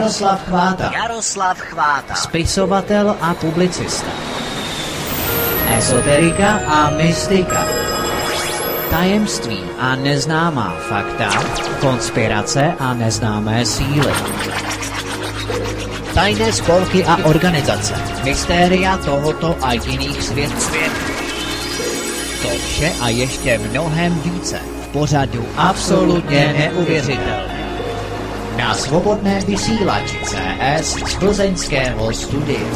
Jaroslav Chváta. Jaroslav Chváta. Spisovatel a publicista. Ezoterika a mystika. Tajemství a neznámá fakta. Konspirace a neznámé síly. Tajné spolky a organizace. Mystéria tohoto a jiných světů. To vše a ještě mnohem více v pořadu Absolutně neuvěřitelné. Na svobodné vysílači CS z plzeňského studia.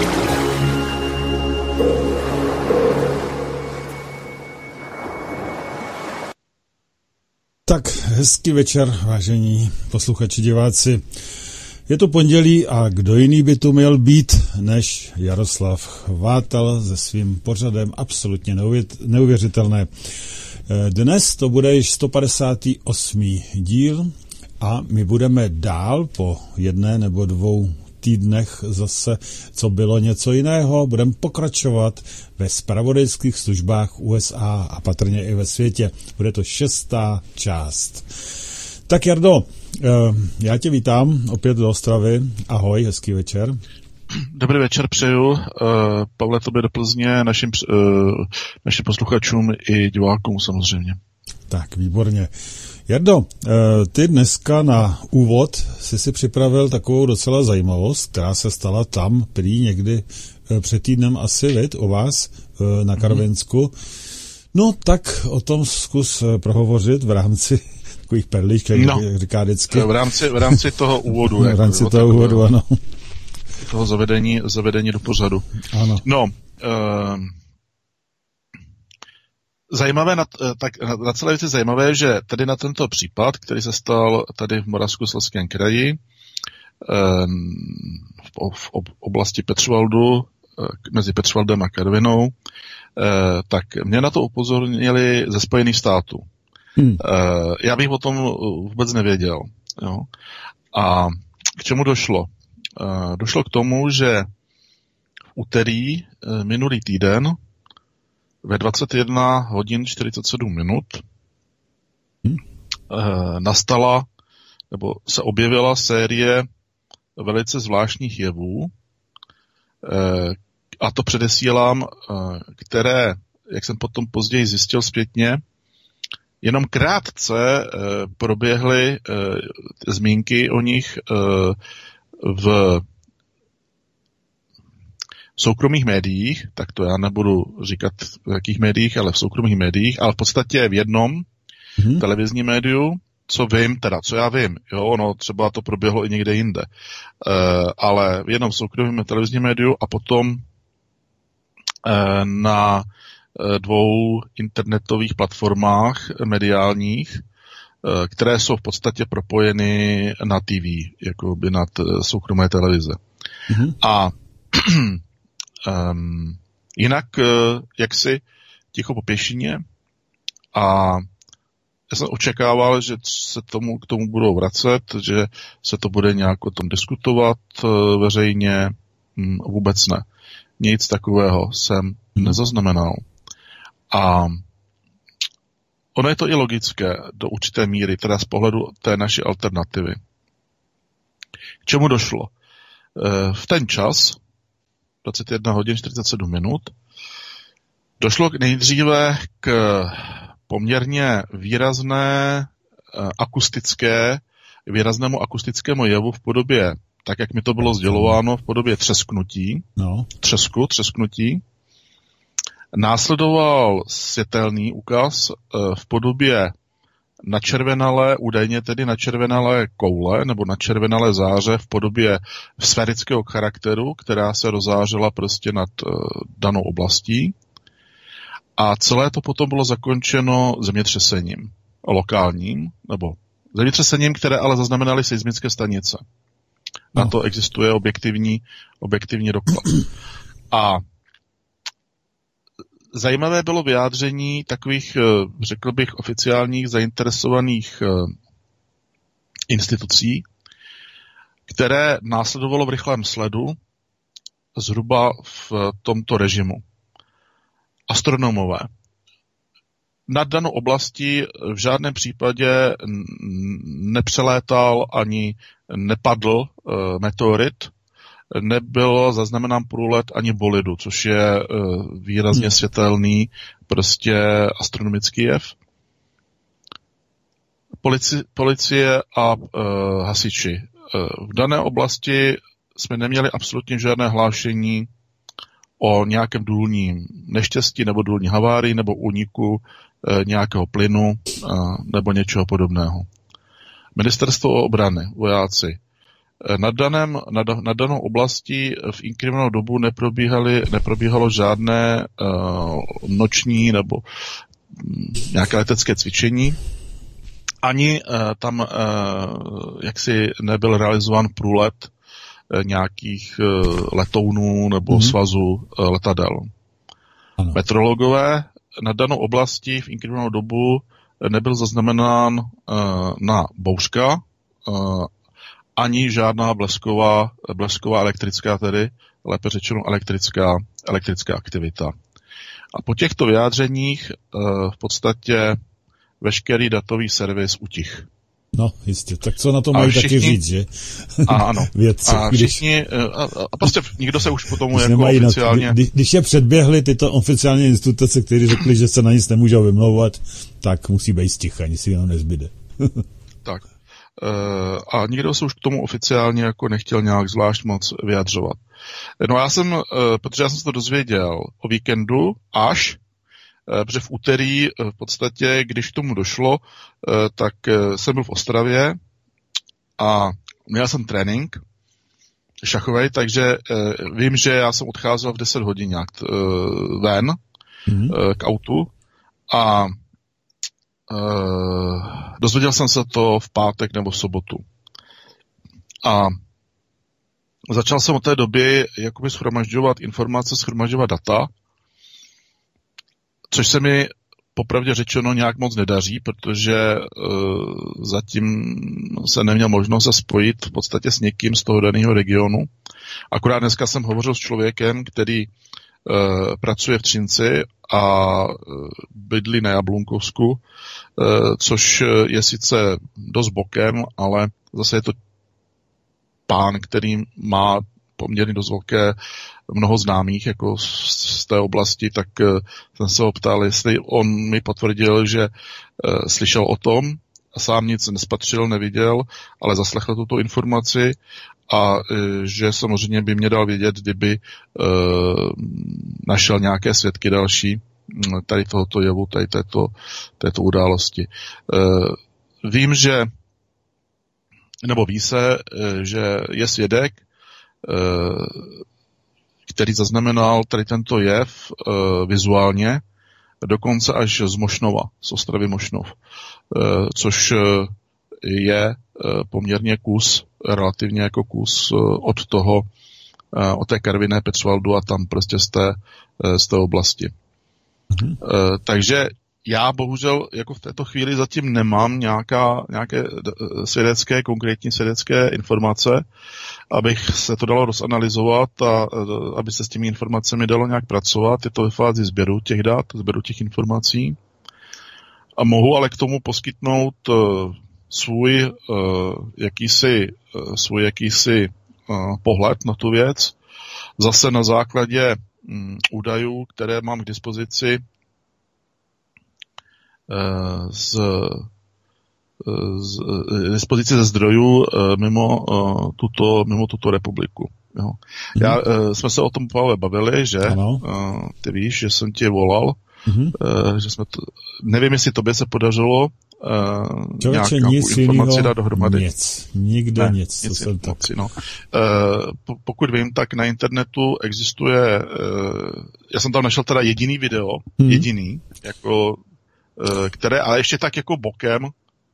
Tak, hezký večer, vážení posluchači, diváci. Je to pondělí a kdo jiný by tu měl být než Jaroslav Chvátal se svým pořadem Absolutně neuvěřitelné. Dnes to bude již 158. díl a my budeme dál po 1 nebo 2 týdnech zase, co bylo něco jiného. Budeme pokračovat ve zpravodajských službách USA a patrně i ve světě. Bude to 6. část. Tak Jardo, já tě vítám opět do Ostravy. Ahoj, hezký večer. Dobrý večer přeju. Pavle, tobě do Plzně, našim posluchačům i divákům samozřejmě. Tak, výborně. Jardo, ty dneska na úvod si připravil takovou docela zajímavost, která se stala tam prý někdy před týdnem asi, u vás na Karvinsku. No tak o tom zkus prohovořit v rámci takových perliček, jak říká vždycky. V rámci toho úvodu. V rámci toho úvodu, ano. Toho zavedení do pořadu. Ano. No, zajímavé na celé věci zajímavé, že tady na tento případ, který se stal tady v Moravskoslezském kraji, v oblasti Petřvaldu, mezi Petřvaldem a Karvinou, tak mě na to upozornili ze Spojených států. Já bych o tom vůbec nevěděl. Jo. A k čemu došlo? Došlo k tomu, že v úterý minulý týden ve 21 hodin 47 minut nastala, nebo se objevila série velice zvláštních jevů, a to předesílám, které, jak jsem potom později zjistil zpětně, jenom krátce proběhly zmínky o nich v soukromých médiích, tak to já nebudu říkat v jakých médiích, ale v soukromých médiích, ale v podstatě v jednom televizním médiu, co já vím, jo, ono třeba to proběhlo i někde jinde, ale v jednom soukromém televizním médiu a potom na 2 internetových platformách mediálních, které jsou v podstatě propojeny na TV, jako by nad soukromé televize. A jinak jaksi ticho po pěšině a já jsem očekával, že se k tomu budou vracet, že se to bude nějak o tom diskutovat veřejně, vůbec ne. Nic takového jsem nezaznamenal. A ono je to i logické do určité míry, teda z pohledu té naší alternativy. K čemu došlo? V ten čas, 21 hodin 47 minut, došlo nejdříve k poměrně výraznému akustickému jevu v podobě, tak jak mi to bylo sdělováno, v podobě třesknutí. Třesknutí. Následoval světelný úkaz v podobě údajně tedy načervenalé koule nebo načervenalé záře v podobě sférického charakteru, která se rozářila prostě nad danou oblastí. A celé to potom bylo zakončeno zemětřesením lokálním, nebo zemětřesením, které ale zaznamenaly seismické stanice. Na to existuje objektivní doklad. A zajímavé bylo vyjádření takových, řekl bych, oficiálních zainteresovaných institucí, které následovalo v rychlém sledu zhruba v tomto režimu. Astronomové. Nad danou oblastí v žádném případě nepřelétal ani nepadl meteorit, nebyl zaznamenán průlet ani bolidu, což je výrazně světelný prostě astronomický jev. Policie a hasiči. V dané oblasti jsme neměli absolutně žádné hlášení o nějakém důlním neštěstí nebo důlní havárii nebo úniku nějakého plynu nebo něčeho podobného. Ministerstvo obrany, vojáci. Na danou oblastí v inkriminovanou dobu neprobíhalo žádné noční nebo nějaké letecké cvičení. Ani tam jaksi nebyl realizován průlet nějakých letounů nebo svazu letadel. Ano. Meteorologové na danou oblastí v inkriminovanou dobu nebyl zaznamenán na bouřka, ani žádná blesková elektrická, tedy lépe řečeno elektrická aktivita. A po těchto vyjádřeních v podstatě veškerý datový servis utich. No, jistě. Tak co na to mají taky říct, že? Ano. Vědci, a všichni, a prostě nikdo se už potom jako oficiálně... Když je předběhli tyto oficiální instituce, kteří řekli, že se na nic nemůžou vymlouvat, tak musí být sticha, nic si jenom nezbyde. Tak. A nikdo se už k tomu oficiálně jako nechtěl nějak zvlášť moc vyjadřovat. No protože já jsem se to dozvěděl o víkendu protože v úterý v podstatě, když k tomu došlo, tak jsem byl v Ostravě a měl jsem trénink šachovej, takže vím, že já jsem odcházel v 10 hodin nějak ven k autu a dozvěděl jsem se to v pátek nebo v sobotu. A začal jsem od té doby jakoby shromažďovat informace, shromažďovat data, což se mi popravdě řečeno nějak moc nedaří, protože zatím se neměl možnost se spojit v podstatě s někým z toho daného regionu. Akorát dneska jsem hovořil s člověkem, který pracuje v Třinci a bydlí na Jablunkovsku, což je sice dost bokem, ale zase je to pán, který má poměrně dost velké mnoho známých jako z té oblasti, tak jsem se ho ptal, jestli on mi potvrdil, že slyšel o tom, sám nic nespatřil, neviděl, ale zaslechl tuto informaci a že samozřejmě by mě dal vědět, kdyby našel nějaké svědky další tady tohoto jevu, tady této události. Vím, ví se, že je svědek, který zaznamenal tady tento jev vizuálně, dokonce až z Mošnova, z Ostravy Mošnov, což je poměrně relativně jako kus od té Karviné, Petřvaldu a tam prostě z té oblasti. Takže já bohužel jako v této chvíli zatím nemám nějaké konkrétní svědecké informace, abych se to dalo rozanalyzovat a aby se s těmi informacemi dalo nějak pracovat. Je to ve fázi sběru těch dat, sběru těch informací. A mohu ale k tomu poskytnout svůj jakýsi pohled na tu věc. Zase na základě údajů, které mám k dispozici z dispozici ze zdrojů mimo tuto republiku. Jo. Jsme se o tom, Pavle, bavili, že ty víš, že jsem tě volal, že jsme nevím, jestli tobě se podařilo nějakou informaci dát dohromady. Nikdo nic. Pokud vím, tak na internetu existuje, já jsem tam našel teda jediný video, jako které, ale ještě tak jako bokem.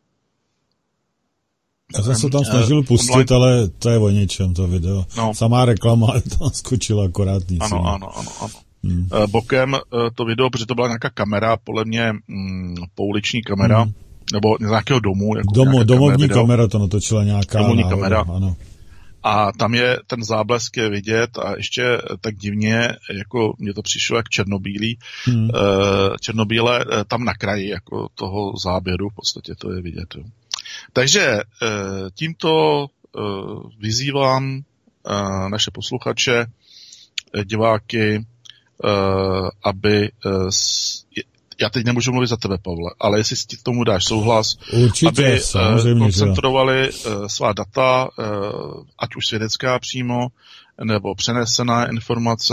Já jsem se tam snažil pustit, online, ale to je o něčem, to video. No. Samá reklama tam skočila akorát nic. Ano. Bokem to video, protože to byla nějaká kamera, podle mě pouliční kamera, nebo z nějakého domu. Jako domovní kamera to natočila nějaká. Domovní kamera. Ano. A tam je ten záblesk je vidět a ještě tak divně, jako mně to přišlo jak černobílé tam na kraji jako toho záběru, v podstatě to je vidět. Jo. Takže tímto vyzývám naše posluchače, diváky, aby... Já teď nemůžu mluvit za tebe, Pavle, ale jestli ti k tomu dáš souhlas, určitě, aby koncentrovali svá data, ať už svědecká přímo, nebo přenesená informace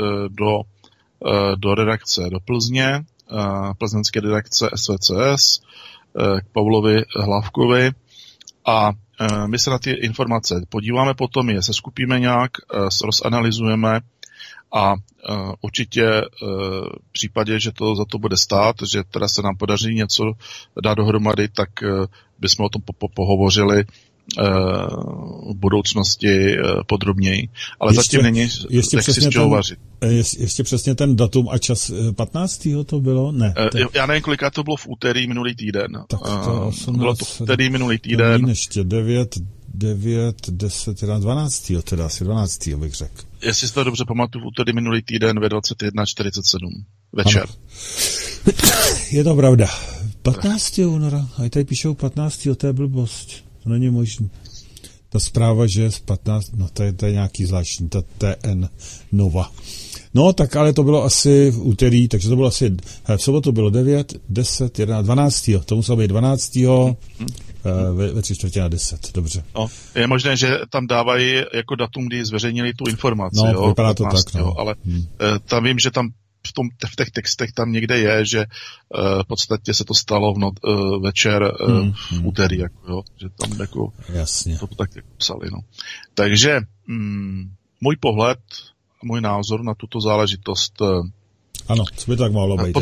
do redakce do Plzně, plzeňské redakce SVCS, k Pavlovi Hlávkovi, a my se na ty informace podíváme potom, je seskupíme nějak, rozanalyzujeme a určitě v případě, že to za to bude stát, že teda se nám podaří něco dát dohromady, tak bychom o tom pohovořili v budoucnosti podrobněji. Ale zatím není tak si z čeho vařit. Ještě přesně ten datum a čas 15. to bylo? Ne. Já nevím, koliká to bylo v úterý minulý týden. Tak to 18, bylo to v úterý minulý týden. Ještě 9, 10, 11, 12. teda asi 12. bych řekl. Jestli si to dobře pamatuju, v úterý minulý týden ve 21:47 večer. Ano. Je to pravda. 15. února. A tady píšou 15. to je blbost. To není možné. Ta zpráva, že je z 15, no to je nějaký zvláštní, ta TN Nova. No, tak ale to bylo asi v úterý, takže to bylo asi, v sobotu bylo 9, 10, 11, 12. To muselo být 12. Ve 3:45, dobře. No, je možné, že tam dávají jako datum, kdy zveřejnili tu informaci. No, jo, vypadá to tak, no. Ale tam vím, že tam v těch textech tam někde je, že v podstatě se to stalo večer v úterý, jako, jo, že tam jako jasně. To tak jako psali. No. Takže můj pohled, můj názor na tuto záležitost. Ano, co by tak mohlo být?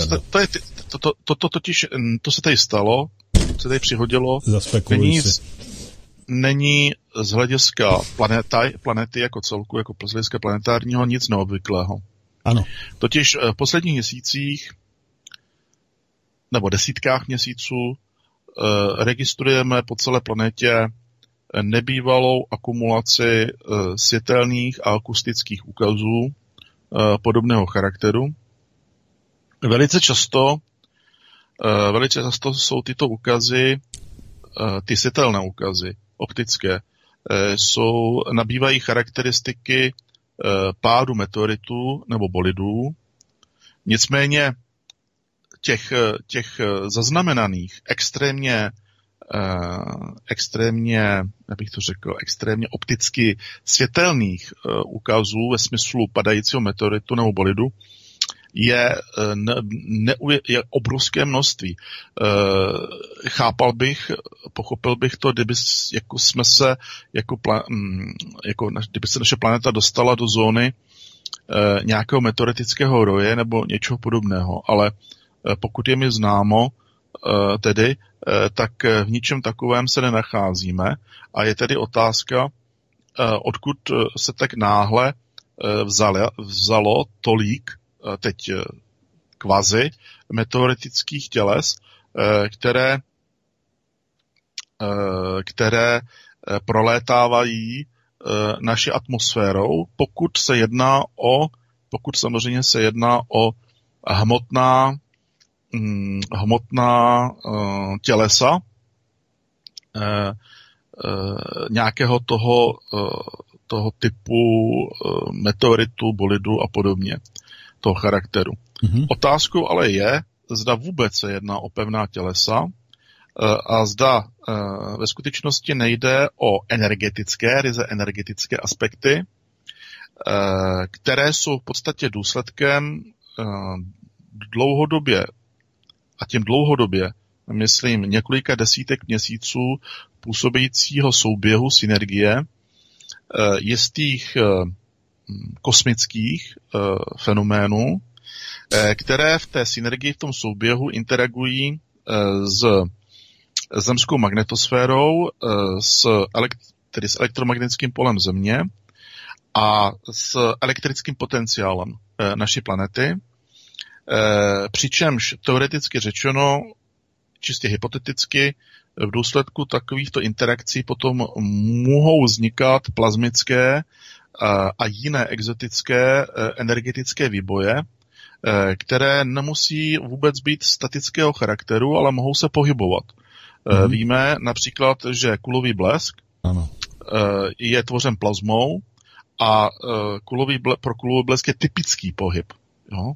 To se tady stalo, se tady přihodilo, není z hlediska planety jako celku, jako z hlediska planetárního nic neobvyklého. Ano. Totiž v posledních měsících nebo desítkách měsíců registrujeme po celé planetě nebývalou akumulaci světelných a akustických úkazů podobného charakteru. Velice často jsou tyto úkazy, ty světelné úkazy, optické, nabývají charakteristiky pádu meteoritů nebo bolidů. Nicméně těch zaznamenaných extrémně opticky světelných úkazů ve smyslu padajícího meteoritu nebo bolidu je obrovské množství. Pochopil bych to, kdyby jsme se kdyby se naše planeta dostala do zóny nějakého meteoritického roje nebo něčeho podobného, ale pokud je mi známo tak v ničem takovém se nenacházíme a je tedy otázka, odkud se tak náhle vzalo tolik teď kvazi meteoritických těles, které prolétávají naší atmosférou, pokud samozřejmě se jedná o hmotná tělesa nějakého toho typu meteoritu, bolidu a podobně, toho charakteru. Mm-hmm. Otázkou ale je, zda vůbec se jedná o pevná tělesa a zda ve skutečnosti nejde o ryze energetické aspekty, které jsou v podstatě důsledkem dlouhodobě, a tím dlouhodobě, myslím, několika desítek měsíců působícího souběhu synergie jistých kosmických fenoménů, které v té synergii, v tom souběhu interagují s zemskou magnetosférou, tedy s elektromagnetickým polem Země a s elektrickým potenciálem naší planety, přičemž teoreticky řečeno, čistě hypoteticky, v důsledku takovýchto interakcí potom mohou vznikat plazmické a jiné exotické energetické výboje, které nemusí vůbec být statického charakteru, ale mohou se pohybovat. Víme například, že kulový blesk, ano, je tvořen plazmou a pro kulový blesk je typický pohyb. Jo?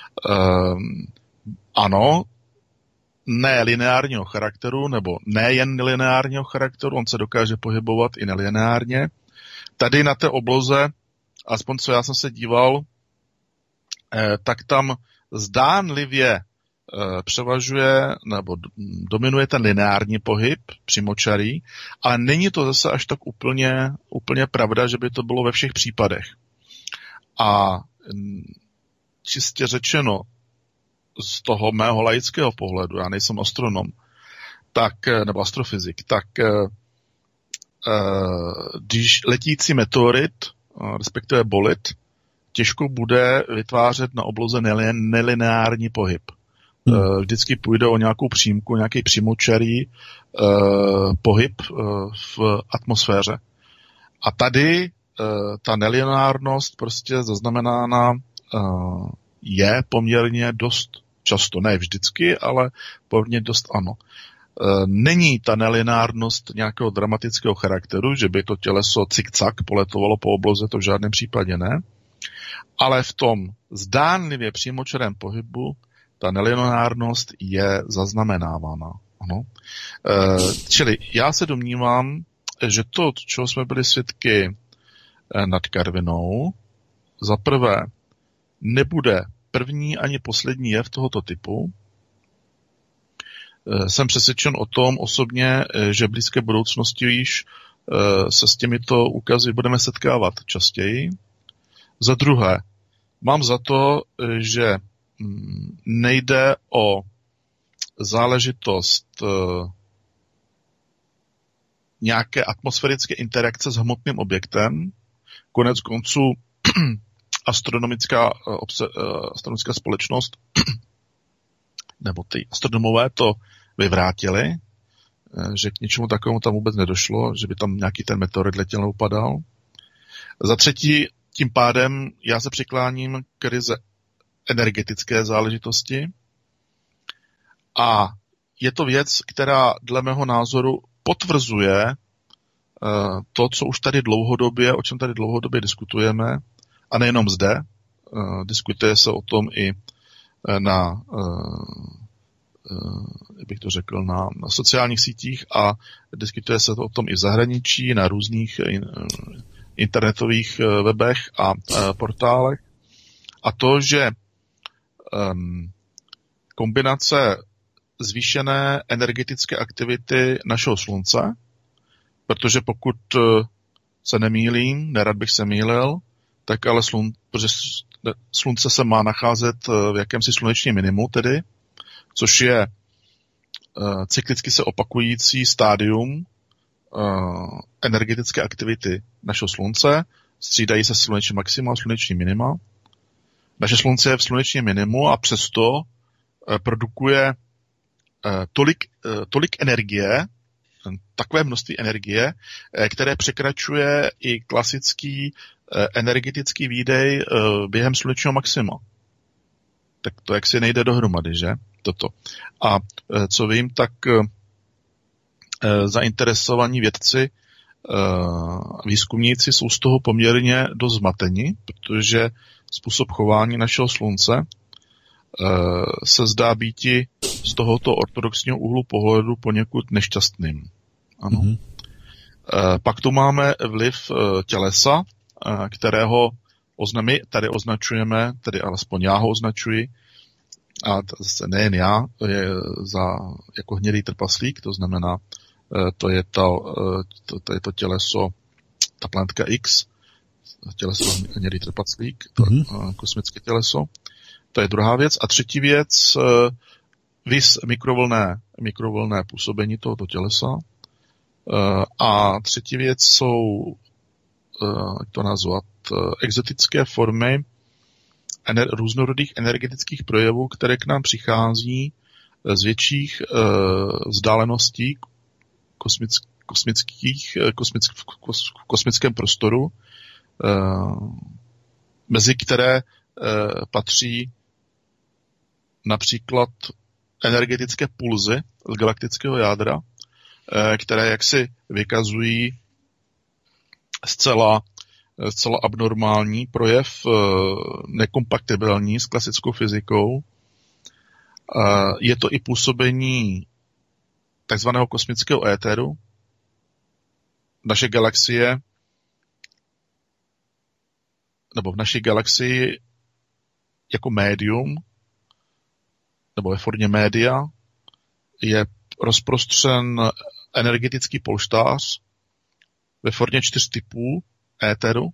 Ano, ne lineárního charakteru, nebo nejen lineárního charakteru, on se dokáže pohybovat i nelineárně. Tady na té obloze, aspoň co já jsem se díval, tak tam zdánlivě převažuje nebo dominuje ten lineární pohyb, přímočarý, ale není to zase až tak úplně pravda, že by to bylo ve všech případech. A čistě řečeno, z toho mého laického pohledu, já nejsem astronom, nebo astrofyzik, tak když letící meteorit, respektive bolit, těžko bude vytvářet na obloze nelineární pohyb. Vždycky půjde o nějakou přímku, nějaký přímočarý pohyb v atmosféře. A tady ta nelineárnost prostě zaznamenána je poměrně dost často, ne vždycky, ale poměrně dost ano. Není ta nelineárnost nějakého dramatického charakteru, že by to těleso cik-cak poletovalo po obloze, to v žádném případě ne. Ale v tom zdánlivě přímočarém pohybu ta nelineárnost je zaznamenávána. Ano. Čili já se domnívám, že to, čeho jsme byli svědky nad Karvinou, za prvé nebude první ani poslední jev tohoto typu. Jsem přesvědčen o tom osobně, že v blízké budoucnosti již se s těmito úkazy budeme setkávat častěji. Za druhé, mám za to, že nejde o záležitost nějaké atmosférické interakce s hmotným objektem. Konec konců astronomická společnost nebo ty astronomové to vyvrátili, že k ničemu takovému tam vůbec nedošlo, že by tam nějaký ten meteorit letěl nebo padal. Za třetí, tím pádem já se přikláním k ryze energetické záležitosti a je to věc, která dle mého názoru potvrzuje to, co už tady dlouhodobě, o čem tady dlouhodobě diskutujeme, a nejenom zde, diskutuje se o tom i na, jak bych to řekl, na sociálních sítích a diskutuje se o tom i v zahraničí, na různých internetových webech a portálech. A to, že kombinace zvýšené energetické aktivity našeho slunce, protože pokud se nemýlím, nerad bych se mýlil, tak ale protože slunce se má nacházet v jakémsi slunečním minimu tedy, což je cyklicky se opakující stádium energetické aktivity našeho slunce, střídají se sluneční maxima a sluneční minima. Naše slunce je v slunečním minimu a přesto produkuje tolik energie, takové množství energie, které překračuje i klasický energetický výdej během slunečního maxima. Tak to jaksi nejde dohromady, že? Toto. A co vím, tak zainteresovaní vědci, výzkumníci jsou z toho poměrně dost zmateni, protože způsob chování našeho slunce se zdá býti z tohoto ortodoxního úhlu pohledu poněkud nešťastným. Ano. Mm-hmm. Pak tu máme vliv tělesa, kterého my tady označujeme, tedy alespoň já ho označuji, a zase nejen já, jako hnědý trpaslík, to znamená, to je to těleso, ta planetka X, těleso hnědý trpaslík, to kosmické těleso. To je druhá věc. A třetí věc, vis mikrovlnné působení tohoto tělesa. A třetí věc jsou, jak to nazvat, exotické formy různorodých energetických projevů, které k nám přichází z větších vzdáleností v kosmickém prostoru, mezi které patří například energetické pulzy z galaktického jádra, které jaksi vykazují zcela abnormální projev, nekompatibilní s klasickou fyzikou. Je to i působení takzvaného kosmického éteru. Naše galaxie, nebo v naší galaxii jako médium, nebo ve formě média, je rozprostřen energetický polštář ve formě 4 typů éteru,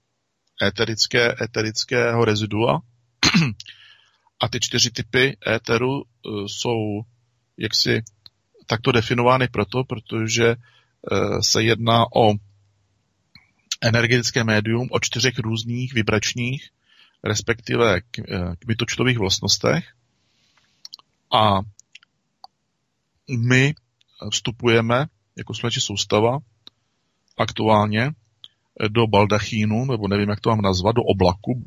éterického rezidua. A ty 4 typy éteru jsou jaksi takto definovány protože se jedná o energetické médium o 4 různých vibračních, respektive kmitočtových vlastnostech. A my vstupujeme jako sluneční soustava aktuálně do baldachínu, nebo nevím, jak to mám nazvat, do oblaku.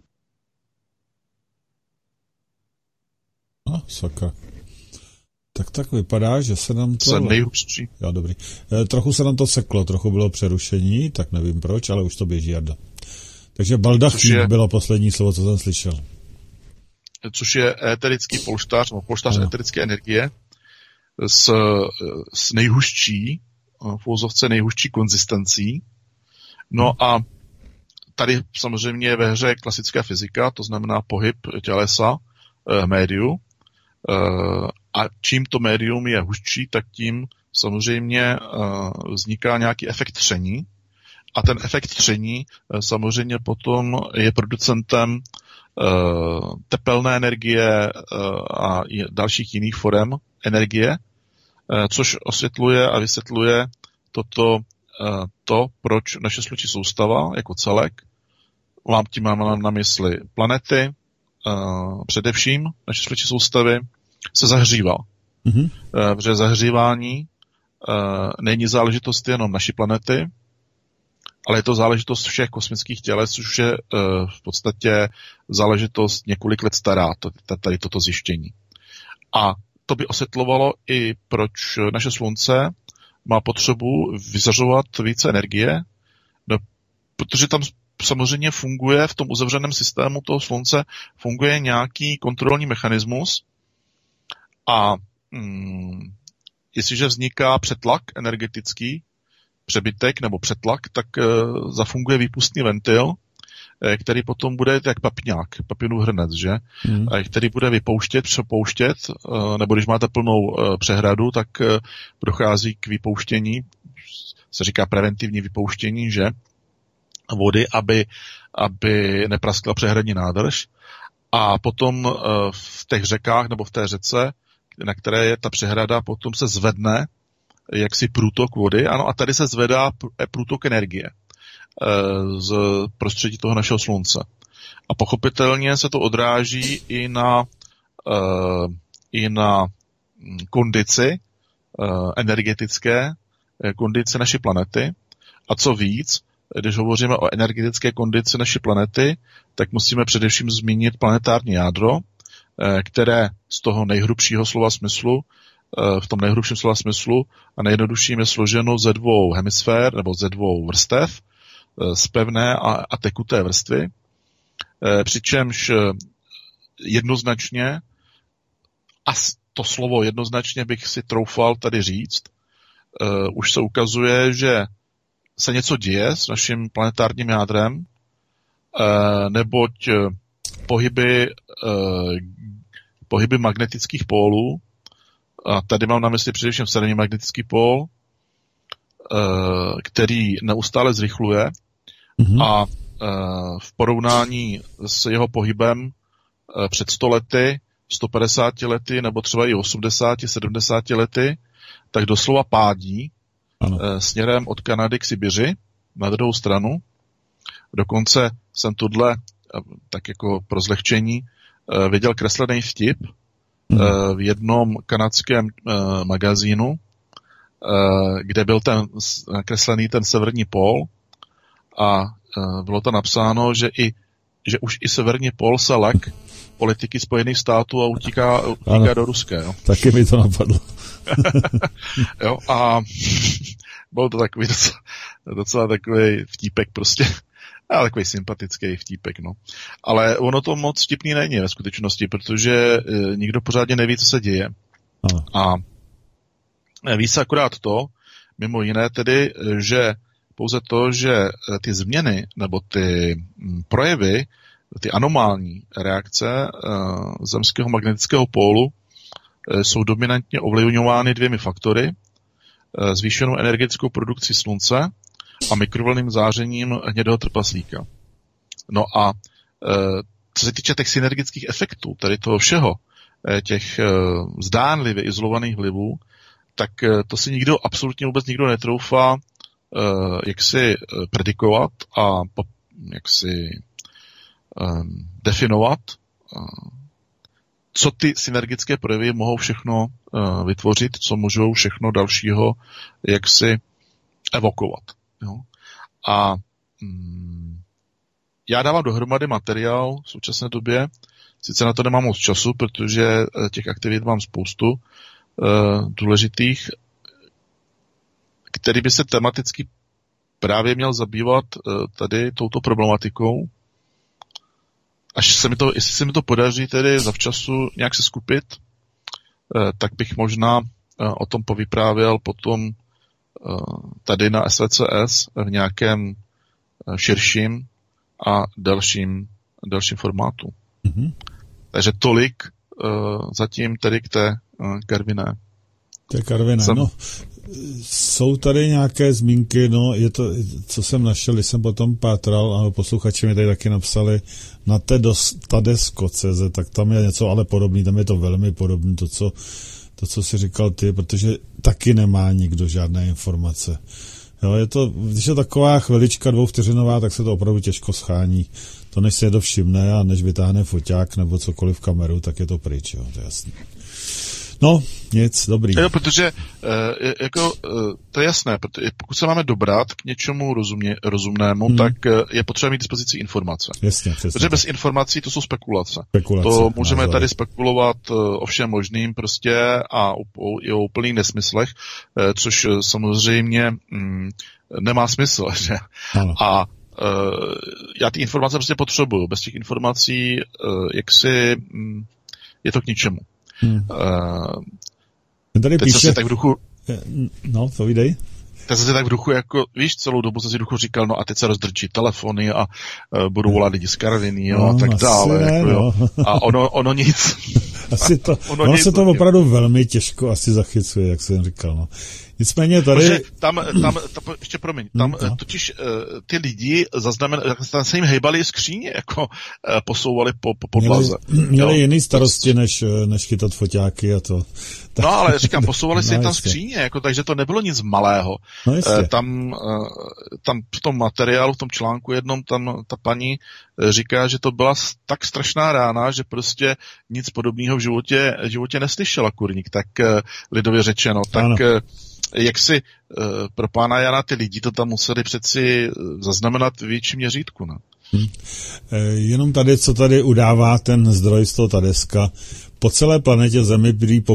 Sakra. Tak vypadá, že se nám to... nejhustší. Já, dobrý. Trochu se nám to seklo, trochu bylo přerušení, tak nevím proč, ale už to běží, Jarda. Takže baldachín bylo poslední slovo, co jsem slyšel. Což je éterický polštář, nebo polštář éterické energie s nejhustší, v uvozovce nejhustší konzistencí. No a tady samozřejmě je ve hře klasická fyzika, to znamená pohyb tělesa, médiu. A čím to médium je hustší, tak tím samozřejmě vzniká nějaký efekt tření. A ten efekt tření samozřejmě potom je producentem tepelné energie a dalších jiných forem energie, což osvětluje a vysvětluje to, proč naše sluneční soustava jako celek, tím mám na mysli planety, především naše sluneční soustavy, se zahřívá. Mm-hmm. Protože zahřívání není záležitost jenom naší planety, ale je to záležitost všech kosmických těles, což je v podstatě záležitost několik let stará, tady toto zjištění. A to by osvětlovalo i, proč naše slunce má potřebu vyzařovat více energie, no, protože tam samozřejmě funguje v tom uzavřeném systému toho slunce funguje nějaký kontrolní mechanismus a jestliže vzniká přetlak energetický, přebytek nebo přetlak, tak zafunguje výpustný ventil, který potom bude jak papinův hrnec, že? Který bude přepouštět, nebo když máte plnou přehradu, tak dochází k vypouštění, se říká preventivní vypouštění, že? Vody, aby nepraskla přehradní nádrž. A potom v těch řekách nebo v té řece, na které je ta přehrada, potom se zvedne jaksi průtok vody. Ano, a tady se zvedá průtok energie z prostředí toho našeho slunce. A pochopitelně se to odráží i na kondici energetické kondici naší planety. A co víc, když hovoříme o energetické kondici naší planety, tak musíme především zmínit planetární jádro, které z toho nejhrubšího slova smyslu, v tom nejhrubším slova smyslu a nejjednodušším je složeno ze 2 hemisfér nebo ze 2 vrstev, z pevné a tekuté vrstvy, přičemž jednoznačně, a to slovo jednoznačně bych si troufal tady říct, už se ukazuje, že se něco děje s naším planetárním jádrem, neboť pohyby magnetických pólů, a tady mám na mysli především severní magnetický pól, který neustále zrychluje a v porovnání s jeho pohybem před 100 lety, 150 lety nebo třeba i 80, 70 lety, tak doslova pádí směrem od Kanady k Sibiři na druhou stranu. Dokonce jsem tudle, tak jako pro zlehčení, viděl kreslený vtip v jednom kanadském magazínu, kde byl nakreslený ten severní pól a bylo to napsáno, že už i severní pól se lek politiky Spojených států a utíká do Ruska. Jo. Taky mi to napadlo. Jo, a bylo to takový docela takový vtípek prostě. A takový sympatický vtípek, no. Ale ono to moc vtipný není ve skutečnosti, protože nikdo pořádně neví, co se děje. A ví se akorát to, mimo jiné tedy, že pouze to, že ty změny nebo ty projevy, ty anomální reakce zemského magnetického pólu jsou dominantně ovlivňovány 2 faktory, zvýšenou energetickou produkcí slunce a mikrovlnným zářením hnědého trpaslíka. No a co se týče těch synergických efektů, tady toho všeho, těch zdánlivě izolovaných vlivů, tak to si absolutně vůbec nikdo netroufá jak si predikovat a jak si definovat, co ty synergické projevy mohou všechno vytvořit, co můžou všechno dalšího jak si evokovat. Jo? A já dávám dohromady materiál v současné době, sice na to nemám moc času, protože těch aktivit mám spoustu důležitých, který by se tematicky právě měl zabývat tady touto problematikou. Jestli se mi to podaří tedy zavčasu nějak se skupit, tak bych možná o tom povyprávěl potom tady na SVCS v nějakém širším a dalším formátu. Mm-hmm. Takže tolik zatím tedy k té Karviné. No, jsou tady nějaké zmínky, no, je to, co jsem našel, když jsem potom pátral, a posluchači mi tady taky napsali na tadesko.cz, tak tam je něco ale podobný, tam je to velmi podobné, to, co jsi říkal ty, protože taky nemá nikdo žádné informace. Jo, když je taková chvilička 2vteřinová, tak se to opravdu těžko schání. To než se je dovšimne a než vytáhne foťák nebo cokoliv kameru, tak je to pryč, jo, to je jasný. No, nic, dobrý. Jo, protože to je jasné, protože pokud se máme dobrat k něčemu rozumnému, tak je potřeba mít dispozici informace. Jasně, přesně. Protože bez informací to jsou spekulace. To můžeme tady spekulovat o všem možným prostě a i o úplných nesmyslech, což samozřejmě nemá smysl, že? Ano. A já ty informace prostě potřebuju. Bez těch informací je to k ničemu. Tady teď píše... se tak v duchu... No, to videj. Teď se tak v duchu, jako, víš, celou dobu jsem si v duchu říkal, no a teď se rozdrčí telefony a budou volat lidi z Karviny, jo, a tak dále. Ne, jako, jo. A ono nic. Asi to, ono se to opravdu velmi těžko asi zachycuje, jak jsem říkal, no. Nicméně tady... Protože tam ještě promiň, tam totiž ty lidi tam se jim hejbali skříně, jako posouvali po podlaze. Měli jiný starosti, než chytat foťáky a to. No ale říkám, posouvali si tam skříně, jako, takže to nebylo nic malého. No, tam v tom materiálu, v tom článku jednom, tam ta paní říká, že to byla tak strašná rána, že prostě nic podobného v životě neslyšela kurník, tak lidově řečeno, tak ano. Jak si pro pána Jana ty lidi to tam museli přeci zaznamenat v větším měřítku, ne? Jenom tady, co tady udává ten zdroj z toho Tadeska, po celé planetě Zemi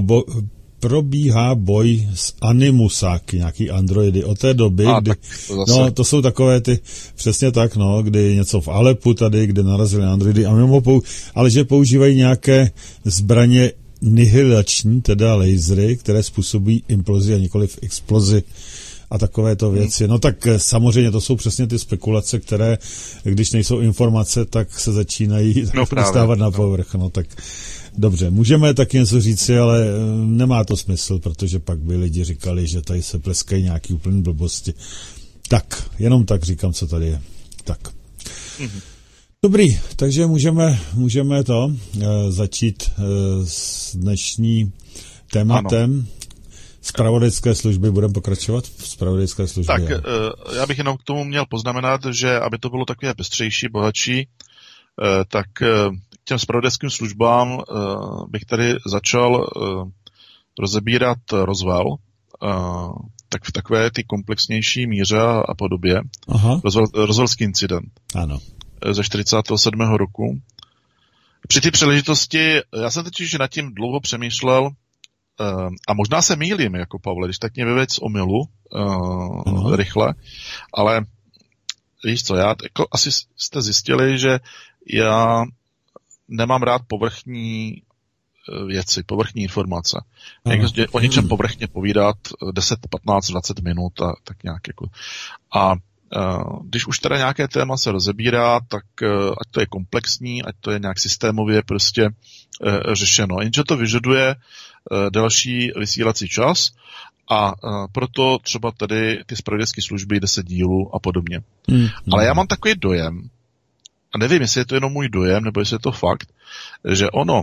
probíhá boj s animusáky, nějaký androidy. Od té doby, kdy... No, to jsou takové ty, přesně tak, no, kdy něco v Alepu tady, kde narazili androidy, ale že používají nějaké zbraně nihilační, teda lasery, které způsobí implozi a nikoliv explozi a takovéto věci. No tak samozřejmě to jsou přesně ty spekulace, které, když nejsou informace, tak se začínají dostávat na povrch. No tak dobře, můžeme taky něco říci, ale nemá to smysl, protože pak by lidi říkali, že tady se pleskají nějaký úplný blbosti. Tak, jenom tak říkám, co tady je. Tak. Mm-hmm. Dobrý, takže můžeme začít s dnešní tématem. Ano. Zpravodajské služby, budeme pokračovat v zpravodajské službě. Tak, já bych jenom k tomu měl poznamenat, že aby to bylo takové pestřejší, bohatší, tak k těm zpravodajským službám bych tady začal rozebírat Roswell, tak v takové ty komplexnější míře a podobě. Roswellský incident. Ano. Ze 47. roku. Při té příležitosti, já jsem totiž nad tím dlouho přemýšlel, a možná se mýlím, jako Pavle, když tak mě vyveď z omylu rychle, ale víš co, jako asi jste zjistili, že já nemám rád povrchní věci, povrchní informace. Někdy o něčem povrchně povídat 10, 15, 20 minut a tak nějak jako. A když už teda nějaké téma se rozebírá, tak ať to je komplexní, ať to je nějak systémově prostě řešeno. Jenže to vyžaduje další vysílací čas a proto třeba tady ty zpravodajské služby 10 dílů a podobně. Ale já mám takový dojem, a nevím, jestli je to jenom můj dojem, nebo jestli je to fakt, že ono,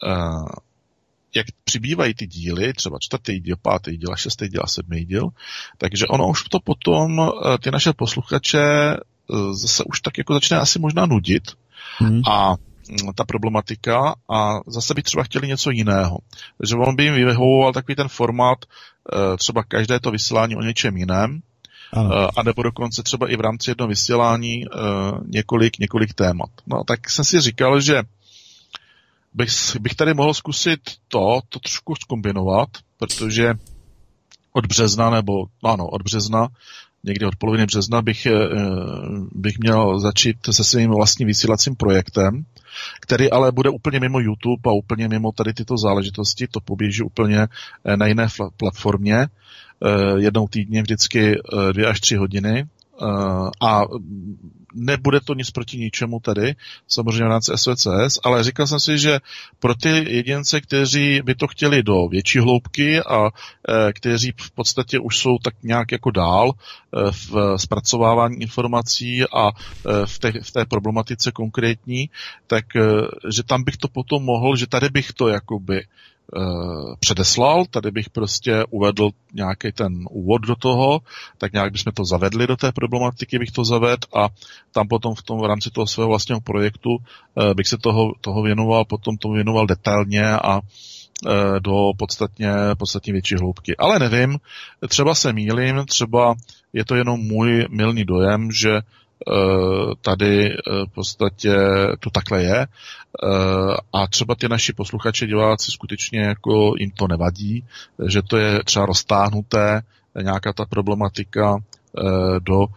jak přibývají ty díly, třeba 4. díl, 5. díl, 6. díl a 7. díl, takže ono už to potom ty naše posluchače zase už tak jako začne asi možná nudit a ta problematika a zase by třeba chtěli něco jiného. Takže on by jim vyhovoval takový ten formát, třeba každé to vysílání o něčem jiném, a nebo dokonce třeba i v rámci jednoho vysílání několik témat. No tak jsem si říkal, že bych tady mohl zkusit to trošku zkombinovat, protože od března, někdy od poloviny března bych měl začít se svým vlastním vysílacím projektem, který ale bude úplně mimo YouTube a úplně mimo tady tyto záležitosti, to poběží úplně na jiné platformě, jednou týdně vždycky 2 až 3 hodiny a nebude to nic proti ničemu tady, samozřejmě v rámci SVCS, ale říkal jsem si, že pro ty jedince, kteří by to chtěli do větší hloubky a kteří v podstatě už jsou tak nějak jako dál v zpracovávání informací a v té problematice konkrétní, tak že tam bych to potom mohl, že tady bych to jakoby předeslal, tady bych prostě uvedl nějaký ten úvod do toho, tak nějak bychom to zavedli do té problematiky, bych to zavedl a tam potom v rámci toho svého vlastního projektu bych se toho věnoval, potom tomu věnoval detailně a do podstatně větší hloubky. Ale nevím, třeba se mýlím, třeba je to jenom můj mylný dojem, že tady v podstatě to takhle je a třeba ty naši posluchači, diváci skutečně jako jim to nevadí, že to je třeba roztáhnuté nějaká ta problematika do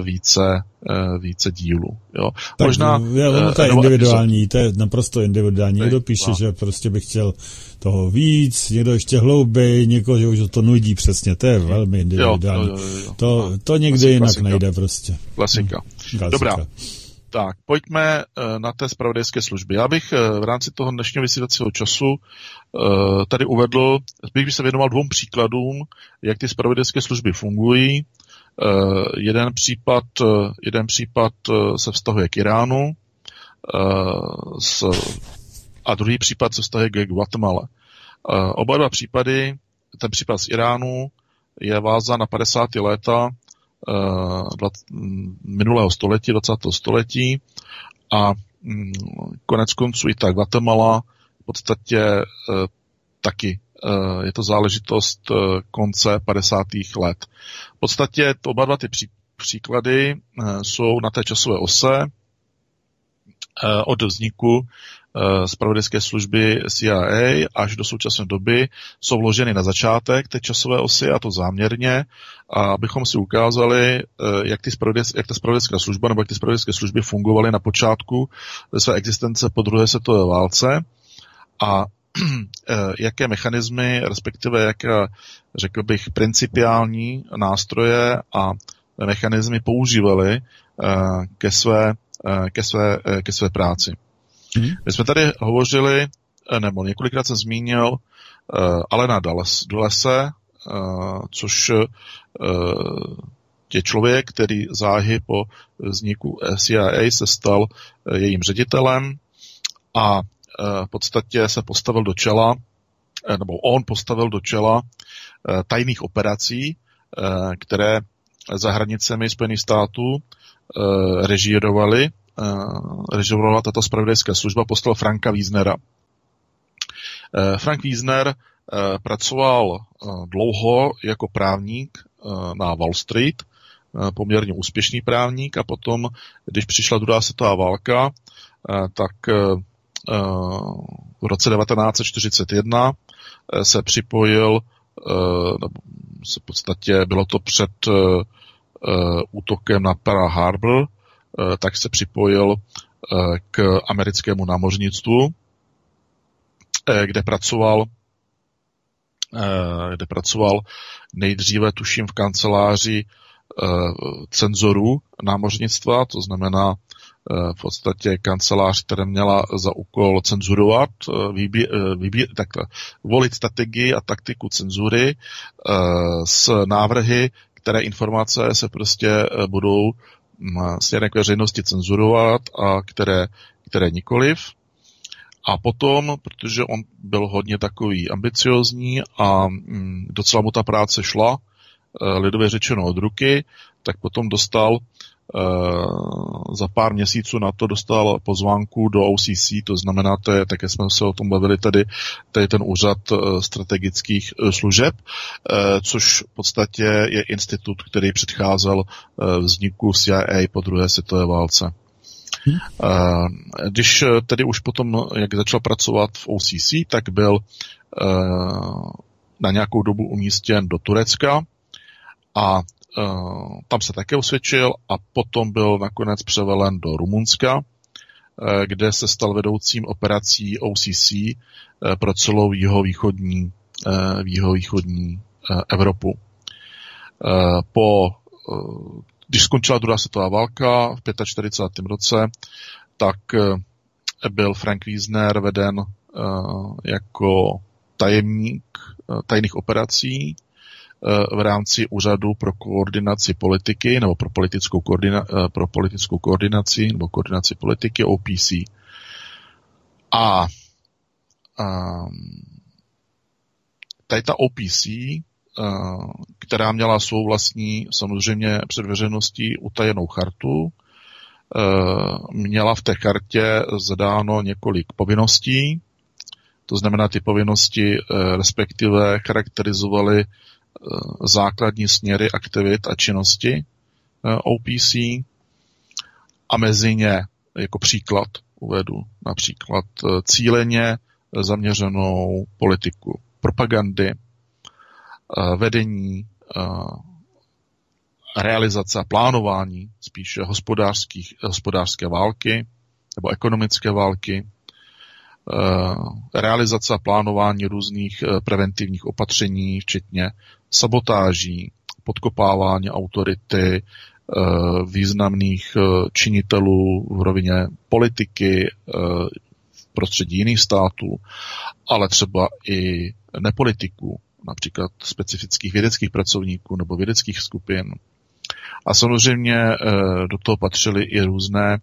více dílů. Jo. Tak možná, to je individuální, to je naprosto individuální. Někdo píše, že prostě by chtěl toho víc, někdo ještě hlouběji, někoho, že už to nudí přesně, to je velmi individuální. To někde jinak klasika. Nejde prostě. Klasika. Dobrá. Tak, pojďme na té zpravodajské služby. Já bych v rámci toho dnešního vysílacího času tady uvedl, bych se věnoval 2 příkladům, jak ty zpravodajské služby fungují. Jeden případ se vztahuje k Iránu a druhý případ se vztahuje k Guatemala. Oba 2 případy, ten případ z Iránu je vázán na 50. léta minulého století, 20. století a konec konců i ta Guatemala v podstatě taky je to záležitost konce 50. let. V podstatě oba 2 ty příklady jsou na té časové ose od vzniku zpravodajské služby CIA až do současné doby jsou vloženy na začátek té časové osy, a to záměrně, abychom si ukázali, jak ta zpravodajská služba nebo jak ty zpravodajské služby fungovaly na počátku své existence po druhé světové válce a jaké mechanismy, respektive jaké, řekl bych, principiální nástroje a mechanismy používali ke své práci. My jsme tady hovořili, nebo několikrát jsem zmínil Allena Dullese, což je člověk, který záhy po vzniku CIA se stal jejím ředitelem a v podstatě se postavil do čela, nebo on postavil do čela tajných operací, které za hranicemi Spojených států režírovala tato zpravodajská služba, postavil Franka Wiesnera. Frank Wiesner pracoval dlouho jako právník na Wall Street, poměrně úspěšný právník, a potom, když přišla druhá světová válka, tak v roce 1941 se připojil, v podstatě bylo to před útokem na Pearl Harbor, tak se připojil k americkému námořnictvu, kde pracoval nejdříve, tuším, v kanceláři cenzorů námořnictva, to znamená v podstatě kancelář, která měla za úkol cenzurovat, volit strategii a taktiku cenzury s návrhy, které informace se prostě budou směrem k veřejnosti cenzurovat a které nikoliv. A potom, protože on byl hodně takový ambiciozní a docela mu ta práce šla, lidově řečeno od ruky, tak potom dostal za pár měsíců na to dostal pozvánku do OCC, to znamená, také jsme se o tom bavili, tady ten úřad strategických služeb, což v podstatě je institut, který předcházel vzniku CIA po druhé světové válce. Když tedy už potom, jak začal pracovat v OCC, tak byl na nějakou dobu umístěn do Turecka a tam se také osvědčil a potom byl nakonec převelen do Rumunska, kde se stal vedoucím operací OCC pro celou jihovýchodní Evropu. Když skončila druhá světová válka v 45. roce, tak byl Frank Wiesner veden jako tajemník tajných operací v rámci Úřadu pro koordinaci politiky nebo pro politickou koordinaci nebo koordinaci politiky OPC. A tady ta OPC, která měla svou vlastní, samozřejmě před veřejností utajenou chartu, měla v té chartě zadáno několik povinností, to znamená, ty povinnosti respektive charakterizovaly základní směry aktivit a činnosti OPC a mezi ně jako příklad uvedu například cíleně zaměřenou politiku propagandy, vedení, realizace a plánování spíše hospodářské války nebo ekonomické války, realizace a plánování různých preventivních opatření, včetně sabotáží, podkopávání autority významných činitelů v rovině politiky v prostředí jiných států, ale třeba i nepolitiků, například specifických vědeckých pracovníků nebo vědeckých skupin. A samozřejmě do toho patřily i různé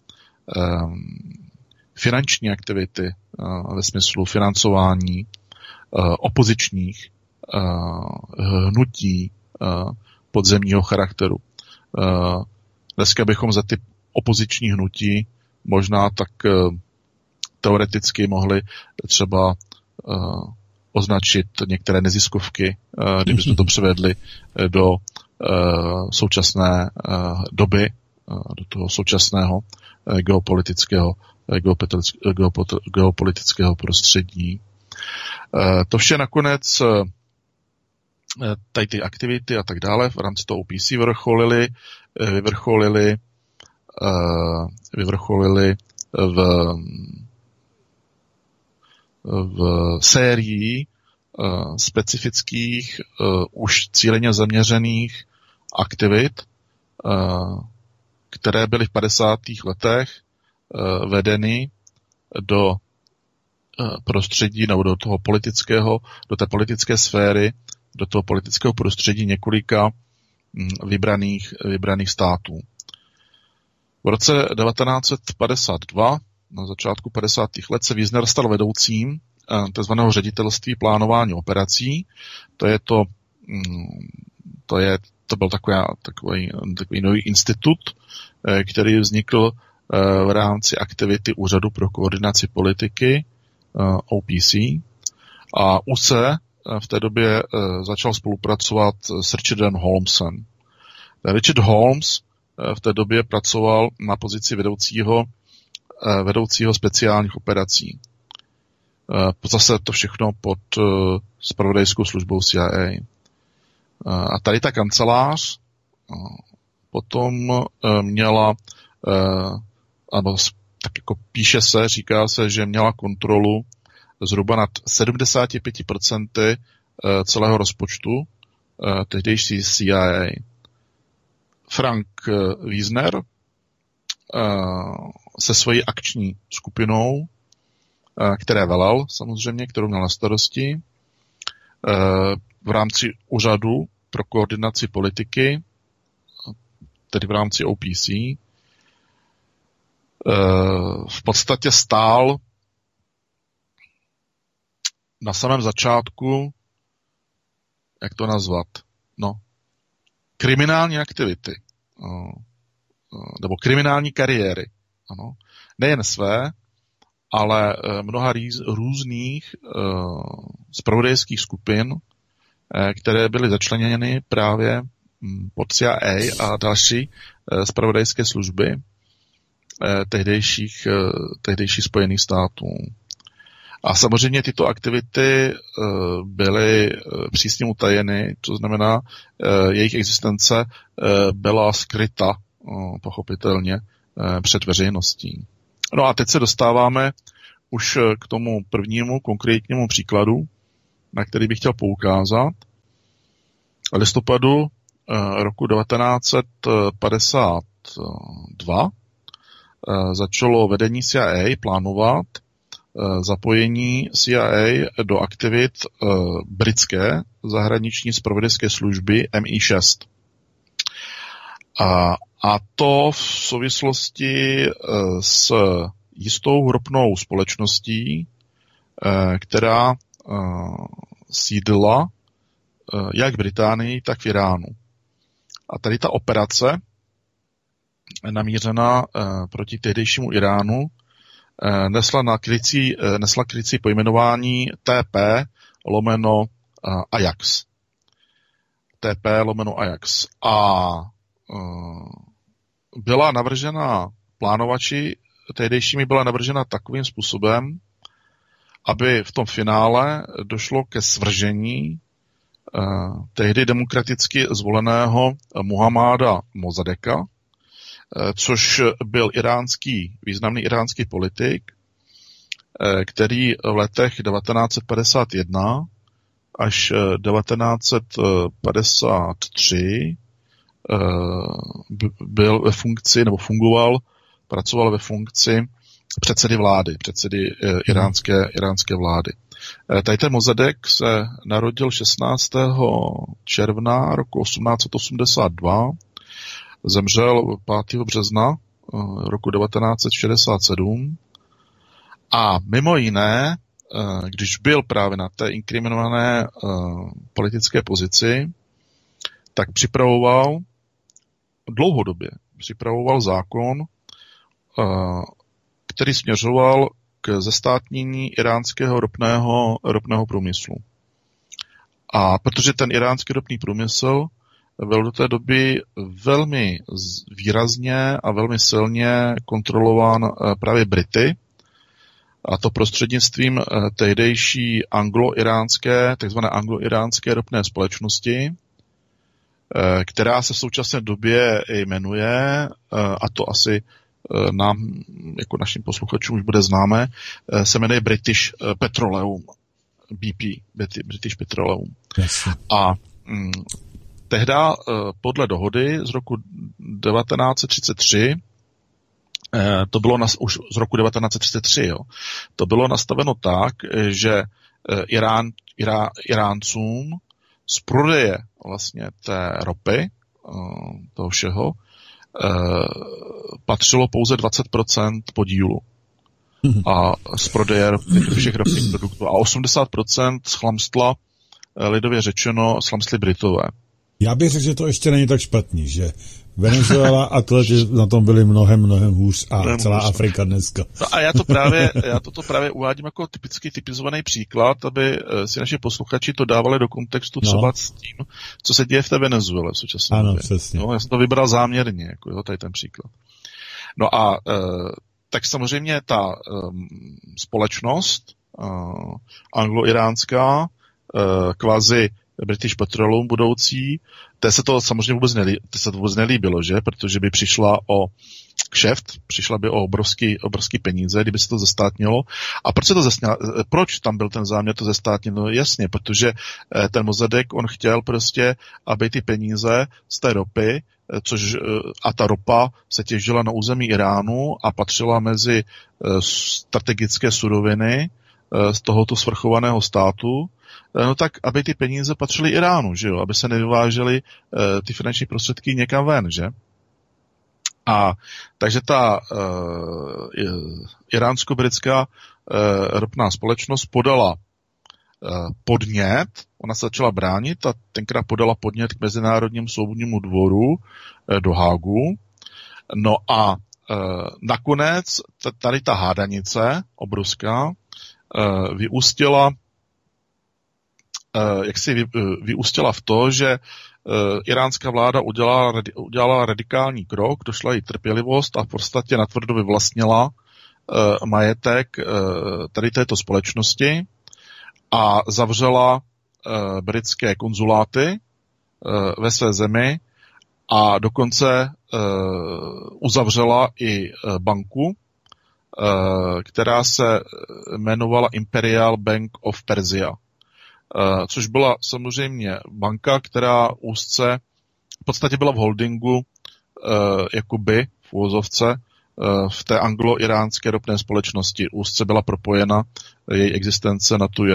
finanční aktivity ve smyslu financování opozičních hnutí podzemního charakteru. Dneska bychom za ty opoziční hnutí možná tak teoreticky mohli třeba označit některé neziskovky, kdybychom to převedli do současné doby, do toho současného geopolitického prostředí. To vše nakonec tady ty aktivity a tak dále v rámci toho OPC vyvrcholily v sérii specifických už cíleně zaměřených aktivit, které byly v 50. letech vedeny do prostředí nebo do té politické sféry, do toho politického prostředí několika vybraných států. V roce 1952, na začátku 50. let, se Wiesner stal vedoucím tzv. Ředitelství plánování operací. To byl takový nový institut, který vznikl v rámci aktivity Úřadu pro koordinaci politiky OPC a UCE v té době začal spolupracovat s Richardem Holmesem. Richard Holmes v té době pracoval na pozici vedoucího speciálních operací. Zase to všechno pod zpravodajskou službou CIA. A tady ta kancelář potom měla, tak jako říká se, že měla kontrolu zhruba nad 75% celého rozpočtu tehdejší CIA. Frank Wiesner se svojí akční skupinou, které velel samozřejmě, kterou měl na starosti, v rámci úřadu pro koordinaci politiky, tedy v rámci OPC, v podstatě stál na samém začátku, jak to nazvat, kriminální aktivity, nebo kriminální kariéry. Ano. Nejen své, ale mnoha různých zpravodajských skupin, které byly začleněny právě pod CIA a další zpravodajské služby tehdejších Spojených států. A samozřejmě tyto aktivity byly přísně utajeny, to znamená, jejich existence byla skryta, pochopitelně, před veřejností. No a teď se dostáváme už k tomu prvnímu konkrétnímu příkladu, na který bych chtěl poukázat. V listopadu roku 1952 začalo vedení CIA plánovat zapojení CIA do aktivit britské zahraniční zpravodajské služby MI6. A to v souvislosti s jistou ropnou společností, která sídla jak v Británii, tak v Iránu. A tady ta operace namířená proti tehdejšímu Iránu nesla krycí pojmenování TP/Ajax. TP/Ajax. A byla navržena plánovači tehdejšími byla navržena takovým způsobem, aby v tom finále došlo ke svržení tehdy demokraticky zvoleného Muhammáda Mossadeka, což byl významný iránský politik, který v letech 1951 až 1953 byl ve funkci, nebo pracoval ve funkci předsedy iránské vlády. Tady ten Mossadek se narodil 16. června roku 1882, zemřel 5. března roku 1967 a mimo jiné, když byl právě na té inkriminované politické pozici, tak dlouhodobě připravoval zákon, který směřoval k zestátnění iránského ropného průmyslu. A protože ten iránský ropný průmysl byl do té doby velmi výrazně a velmi silně kontrolován právě Brity, a to prostřednictvím tehdejší takzvané anglo-iránské ropné společnosti, která se v současné době jmenuje, a to asi nám, jako našim posluchačům už bude známé, se jmenuje British Petroleum, BP, British Petroleum. Yes. A tehda podle dohody z roku 1933, to bylo už z roku 1933, to bylo nastaveno tak, že Iráncům z prodeje vlastně té ropy, toho všeho, patřilo pouze 20% podílu. A z prodeje všech ropných produktů. A 80% schlamstla, lidově řečeno, schlamstli Britové. Já bych řekl, že to ještě není tak špatný, že Venezuela atleti na tom byli mnohem hůř a celá Afrika dneska. No a já toto právě uvádím jako typizovaný příklad, aby si naši posluchači to dávali do kontextu třeba s tím, co se děje v té Venezuele v současné době. Ano, přesně. No, já jsem to vybral záměrně, tady ten příklad. No a tak samozřejmě ta společnost anglo-iránská, kvazi British Petroleum budoucí, té se to samozřejmě vůbec nelíbilo, že? Protože by přišla o kšeft, přišla by o obrovský peníze, kdyby se to zestátnilo. A proč tam byl ten záměr to zestátnit? No jasně, protože ten Mossadegh, on chtěl prostě, aby ty peníze z té ropy, a ta ropa se těžila na území Iránu a patřila mezi strategické suroviny z tohoto svrchovaného státu, no tak, aby ty peníze patřily Iránu, že jo? Aby se nevyvážely ty finanční prostředky někam ven, že? A takže ta iránsko-britská ropná společnost podala podnět, ona se začala bránit a tenkrát podala podnět k Mezinárodnímu soudnímu dvoru do Hágu. No a nakonec tady ta hádanice obrovská vyústila v to, že iránská vláda udělala radikální krok, došla jí trpělivost a v podstatě natvrdo vyvlastnila majetek tady této společnosti a zavřela britské konzuláty ve své zemi a dokonce uzavřela i banku, která se jmenovala Imperial Bank of Persia, což byla samozřejmě banka, která úzce v podstatě byla v holdingu jakoby v uvozovce v té anglo-iránské ropné společnosti. Úzce byla propojena její existence na tu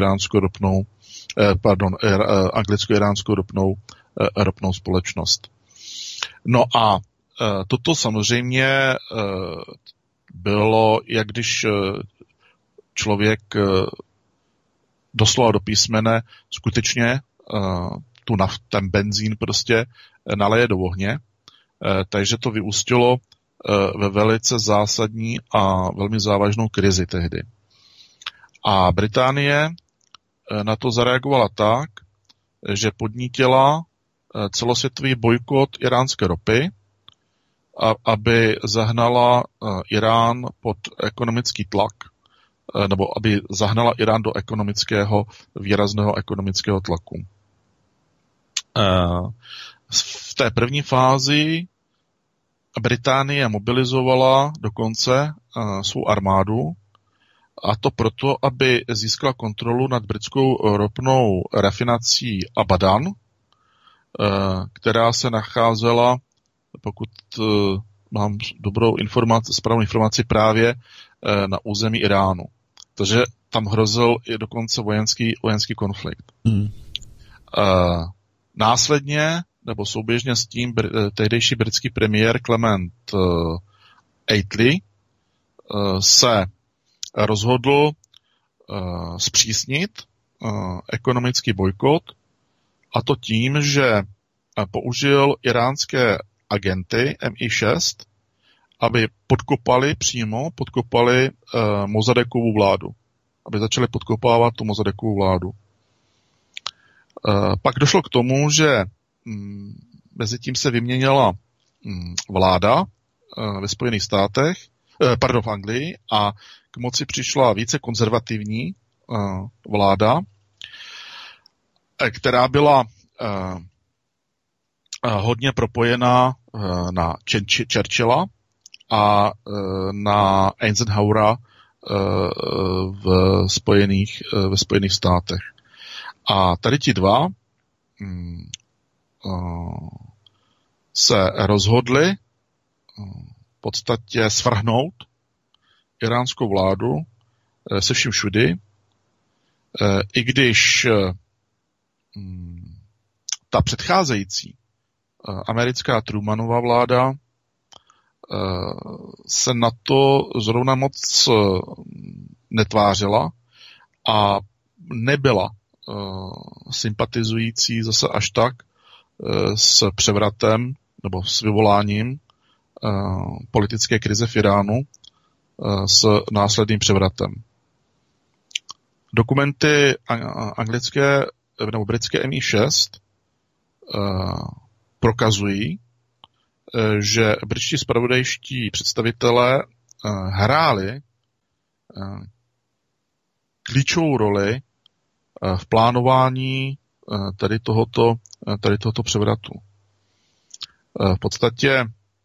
anglicko-iránskou ropnou společnost. No a toto samozřejmě bylo, jak když člověk doslova do písmene skutečně ten benzín prostě naleje do ohně, takže to vyústilo ve velice zásadní a velmi závažnou krizi tehdy. A Británie na to zareagovala tak, že podnítila celosvětový bojkot iránské ropy, aby zahnala Irán pod ekonomický tlak, nebo aby zahnala Irán do výrazného ekonomického tlaku. V té první fázi Británie mobilizovala dokonce svou armádu, a to proto, aby získala kontrolu nad britskou ropnou rafinací Abadan, která se nacházela, pokud mám správnou informaci, právě na území Iránu. Takže tam hrozil i dokonce vojenský konflikt. Následně, nebo souběžně s tím, tehdejší britský premiér Clement Attlee se rozhodl zpřísnit ekonomický bojkot, a to tím, že použil iránské agenty MI6, aby podkopali Mossadeghovu vládu. Aby začali podkopávat tu Mossadeghovu vládu. Pak došlo k tomu, že mezi tím se vyměnila vláda ve Spojených státech, v Anglii, a k moci přišla více konzervativní vláda, která byla hodně propojená na Churchilla a na Eisenhowera ve Spojených státech. A tady ti dva se rozhodli v podstatě svrhnout iránskou vládu se vším všudy, i když ta předcházející americká Trumanova vláda se na to zrovna moc netvářila a nebyla sympatizující zase až tak s převratem nebo s vyvoláním politické krize v Iránu s následným převratem. Dokumenty anglické nebo britské MI6 prokazují, že britští zpravodajští představitelé hráli klíčovou roli v plánování tady tohoto převratu. V podstatě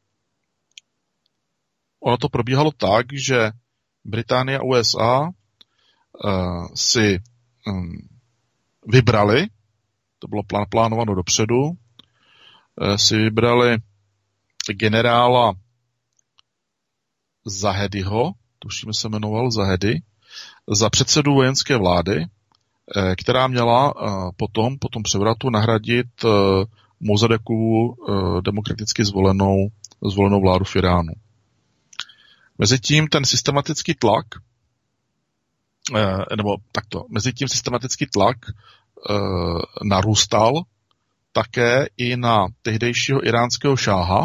ono to probíhalo tak, že Británie a USA si vybrali, to bylo plánováno dopředu, si vybrali generála Zahedyho, tuším se jmenoval Zahedy, za předsedu vojenské vlády, která měla potom po tom převratu nahradit Mossadekovu demokraticky zvolenou vládu v Iránu. Mezitím ten systematický tlak, narůstal také i na tehdejšího iránského šáha,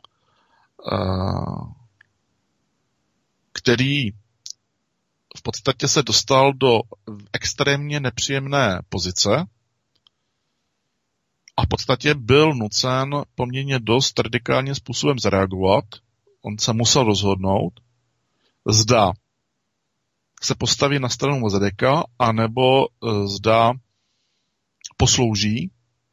který v podstatě se dostal do extrémně nepříjemné pozice a v podstatě byl nucen poměrně dost radikálním způsobem zareagovat. On se musel rozhodnout, zda se postaví na stranu Mossadeka, anebo zda poslouží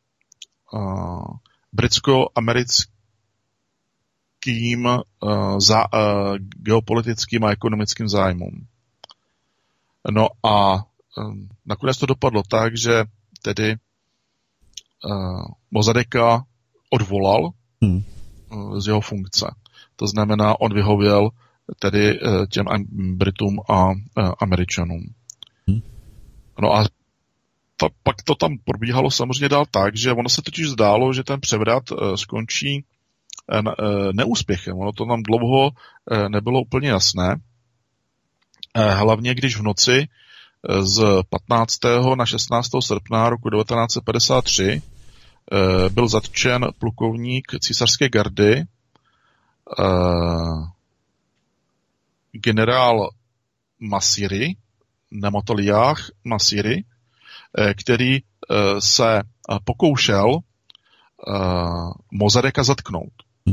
britsko-americkým geopolitickým a ekonomickým zájmům. No a nakonec to dopadlo tak, že tedy Mossadeka odvolal z jeho funkce. To znamená, on vyhověl tedy těm Britům a Američanům. No a pak to tam probíhalo samozřejmě dál tak, že ono se totiž zdálo, že ten převrat skončí neúspěchem. Ono to nám dlouho nebylo úplně jasné. Hlavně když v noci z 15. na 16. srpna roku 1953 byl zatčen plukovník císařské gardy generál Masiri, Nematoliah Masiri, který se pokoušel Mossadeka zatknout.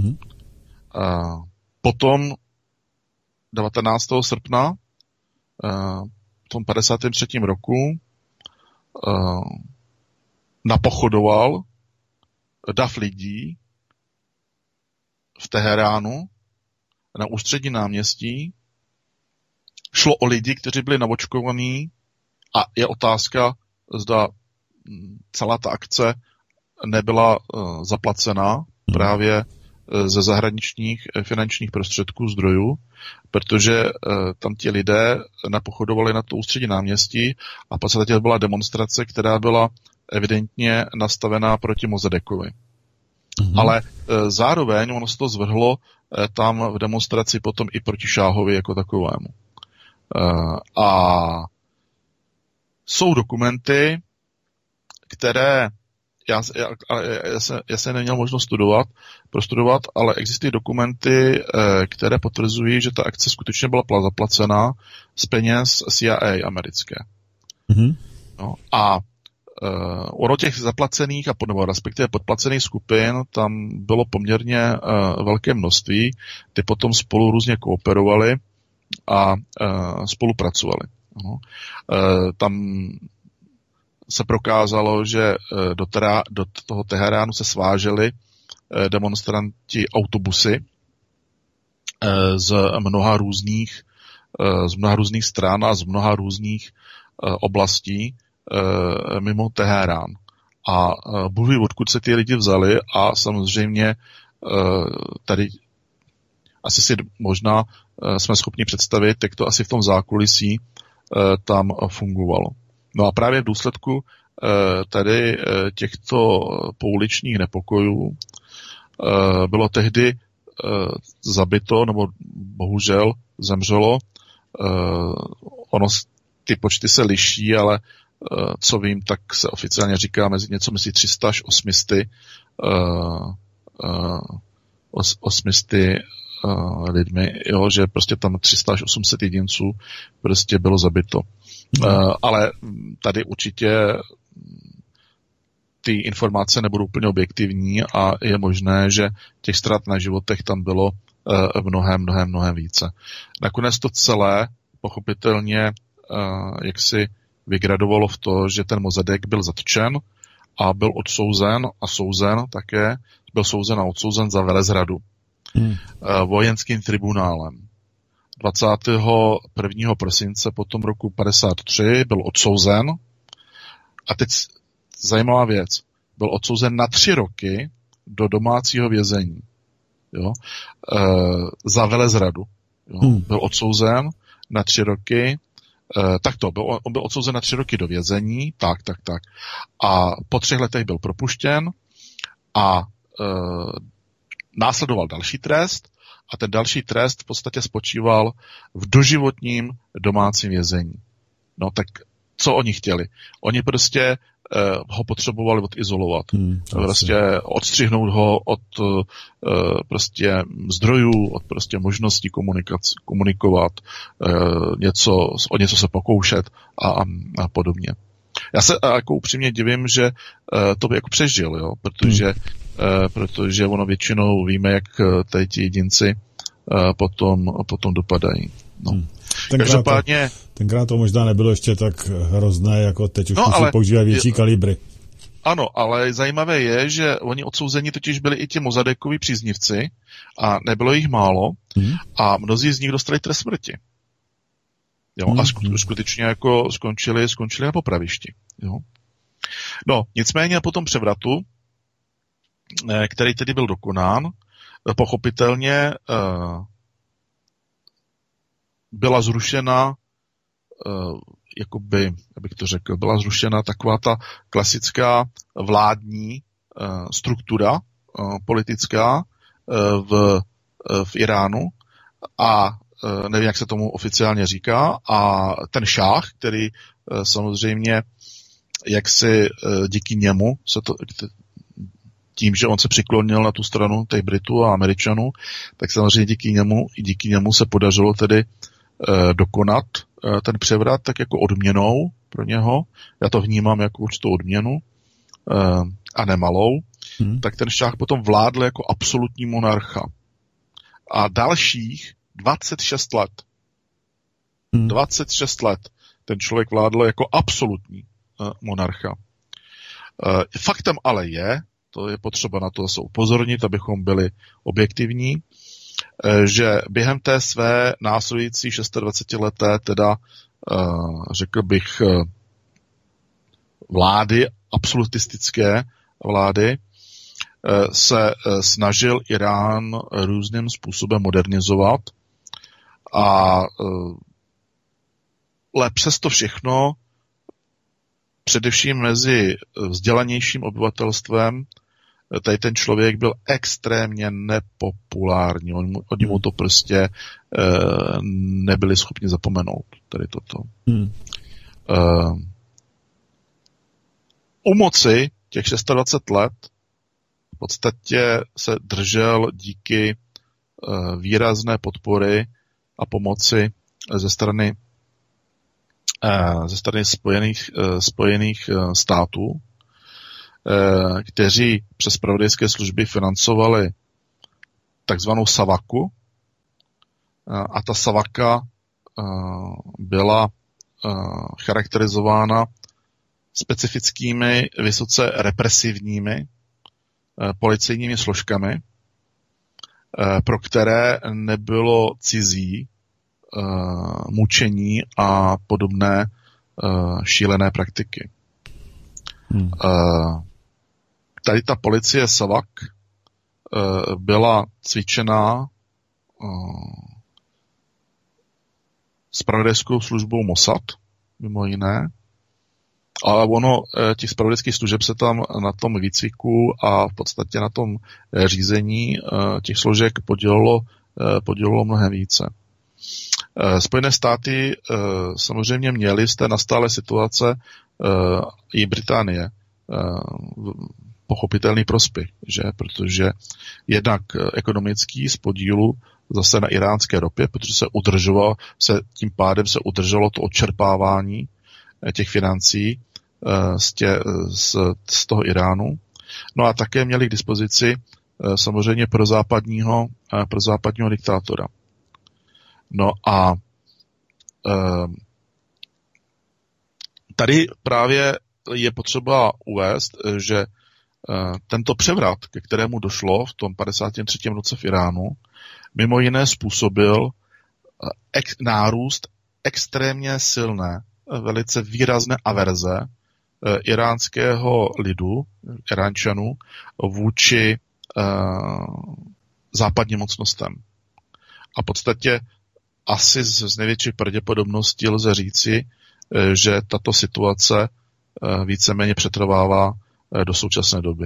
Potom 19. srpna v tom 53. roku napochodoval dav lidí v Teheránu na ústřední náměstí. Šlo o lidi, kteří byli navočkovaní a je otázka, zda celá ta akce nebyla zaplacená právě ze zahraničních finančních prostředků zdrojů, protože tam ti lidé napochodovali na to ústřední náměstí a v podstatě byla demonstrace, která byla evidentně nastavená proti Mossadekovi. Ale zároveň ono se to zvrhlo tam v demonstraci potom i proti šáhovi jako takovému. A jsou dokumenty, které já jsem neměl možnost prostudovat, ale existují dokumenty, které potvrzují, že ta akce skutečně byla zaplacená z peněz CIA americké. No, a ono těch zaplacených nebo respektive podplacených skupin tam bylo poměrně velké množství, ty potom spolu různě kooperovali a spolupracovali. No. Tam se prokázalo, že do toho Teheránu se sváželi demonstranti autobusy z mnoha různých stran a z mnoha různých oblastí mimo Teherán. A Bůh ví, odkud se ty lidi vzali a samozřejmě tady asi si možná jsme schopni představit, jak to asi v tom zákulisí tam fungovalo. No a právě v důsledku tady těchto pouličních nepokojů bylo tehdy zabito, nebo bohužel zemřelo, ty počty se liší, ale co vím, tak se oficiálně říká něco mezi 300 až 800 lidmi, jo, že prostě tam 300 až 800 jedinců prostě bylo zabito. Ale tady určitě ty informace nebudou úplně objektivní a je možné, že těch ztrát na životech tam bylo mnohem více. Nakonec to celé pochopitelně jaksi vygradovalo v to, že ten Mossadegh byl zatčen a byl odsouzen a souzen také, byl souzen a odsouzen za velezradu vojenským tribunálem. 21. prosince potom roku 53 byl odsouzen a teď zajímavá věc, byl odsouzen na 3 roky do domácího vězení. Jo? Za velezradu. Jo? Byl odsouzen na 3 roky, on byl odsouzen na 3 roky do vězení, tak. A po 3 letech byl propuštěn a následoval další trest a ten další trest v podstatě spočíval v doživotním domácím vězení. No tak co oni chtěli? Oni prostě ho potřebovali odizolovat. Prostě odstřihnout ho od prostě zdrojů, od prostě možností komunikovat, o něco se pokoušet a podobně. Já se jako upřímně divím, že to by jako přežil, jo? Protože ono většinou víme, jak tady ti jedinci potom dopadají. No. Tenkrát to možná nebylo ještě tak hrozné, jako teď už musí používat větší kalibry. Ano, ale zajímavé je, že oni odsouzení totiž byli i ti Mossadeghovi příznivci a nebylo jich málo a mnozí z nich dostali trest smrti. Jo, a skutečně jako skončili na popravišti. Jo. No, nicméně po tom převratu, který tedy byl dokonán, pochopitelně byla zrušena, jakoby, abych to řekl, byla zrušena taková ta klasická vládní struktura politická v Iránu a nevím, jak se tomu oficiálně říká, a ten šáh, který samozřejmě jaksi díky němu tím, že on se přiklonil na tu stranu těch Britů a Američanů, tak samozřejmě díky němu se podařilo tedy dokonat ten převrat tak jako odměnou pro něho. Já to vnímám jako určitou odměnu a nemalou. Tak ten šáh potom vládl jako absolutní monarcha. A dalších 26 let. 26 let ten člověk vládl jako absolutní monarcha. Faktem ale je, to je potřeba na to se upozornit, abychom byli objektivní, že během té své následující 26leté, teda řekl bych vlády, absolutistické vlády, se snažil Irán různým způsobem modernizovat ale přesto všechno především mezi vzdělanějším obyvatelstvem tady ten člověk byl extrémně nepopulární. Oni mu to prostě nebyli schopni zapomenout. Tady toto. U moci těch 26 let v podstatě se držel díky výrazné podpory a pomoci ze strany Spojených států, kteří přes zpravodajské služby financovali takzvanou Savaku. A ta Savaka byla charakterizována specifickými, vysoce represivními policejními složkami, pro které nebylo cizí mučení a podobné šílené praktiky. Tady ta policie Savak byla cvičená zpravodajskou službou Mossad, mimo jiné. Ale těch zpravodajských služeb se tam na tom výcviku a v podstatě na tom řízení těch složek podělilo mnohem více. Spojené státy samozřejmě měly z té nastalé situace i Británie pochopitelný prospěch, že? Protože jednak ekonomický z podílu zase na iránské ropě, protože tím pádem se udrželo to odčerpávání těch financí z toho Iránu. No a také měli k dispozici samozřejmě pro západního diktátora. No a tady právě je potřeba uvést, že tento převrat, ke kterému došlo v tom 53. roce v Iránu, mimo jiné způsobil nárůst extrémně silné, velice výrazné averze iránského lidu, Iránčanů, vůči západním mocnostem. A v podstatě asi z největší pravděpodobností lze říci, že tato situace víceméně přetrvává do současné doby.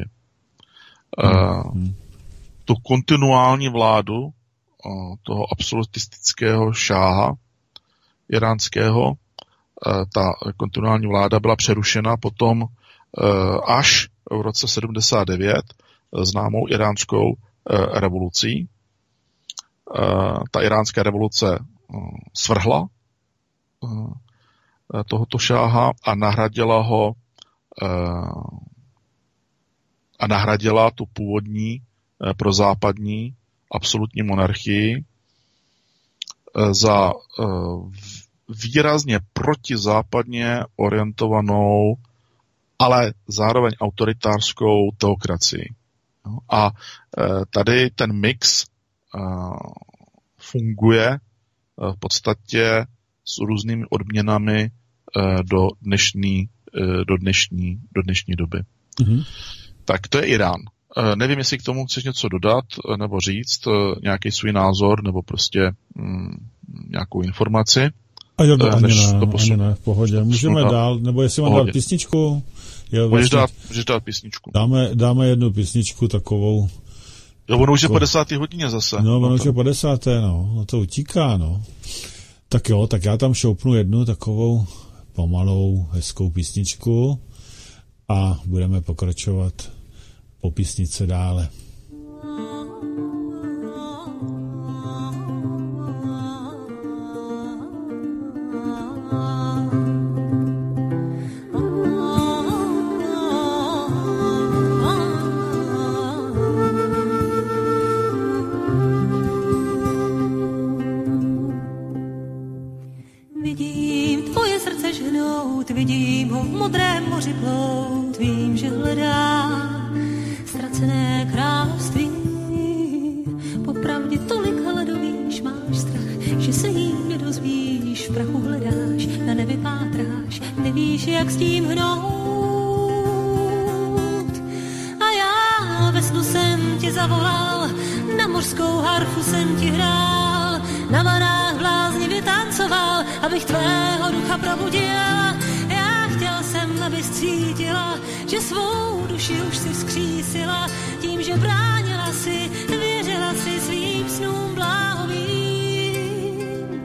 Tu kontinuální vládu toho absolutistického šáha iránského, ta kontinuální vláda byla přerušena potom až v roce 79 známou iránskou revolucí. Ta iránská revoluce svrhla tohoto šáha a nahradila tu původní prozápadní absolutní monarchii za výrazně protizápadně orientovanou, ale zároveň autoritářskou teokracii. A tady ten mix funguje v podstatě s různými odměnami do dnešní doby. Mm-hmm. Tak to je Irán. Nevím, jestli k tomu chceš něco dodat nebo říct, nějaký svůj názor nebo prostě nějakou informaci. A jo, ani ne, v pohodě. Můžeme dál, nebo jestli mám dát písničku? Můžeš dát písničku. Dáme jednu písničku takovou. Jo, ono už je 50. hodině zase. No, ono už je 50. No to utíká, no. Tak jo, tak já tam šoupnu jednu takovou pomalou, hezkou písničku a budeme pokračovat po písnice dále. Vidím ho v modrém moři plout, vím, že hledá ztracené království. Popravdě tolik hledovíš, máš strach, že se ním nedozvíš, v prachu hledáš a nevypátráš, nevíš, jak s tím hnout. A já ve snu jsem tě zavolal, na mořskou harfu jsem ti hrál, na vanách bláznivě tancoval, abych tvého ducha probudil. Chtěl jsem, abys cítila, že svou duši už si vzkřísila, tím, že bránila si, věřila si svým snům bláhovým.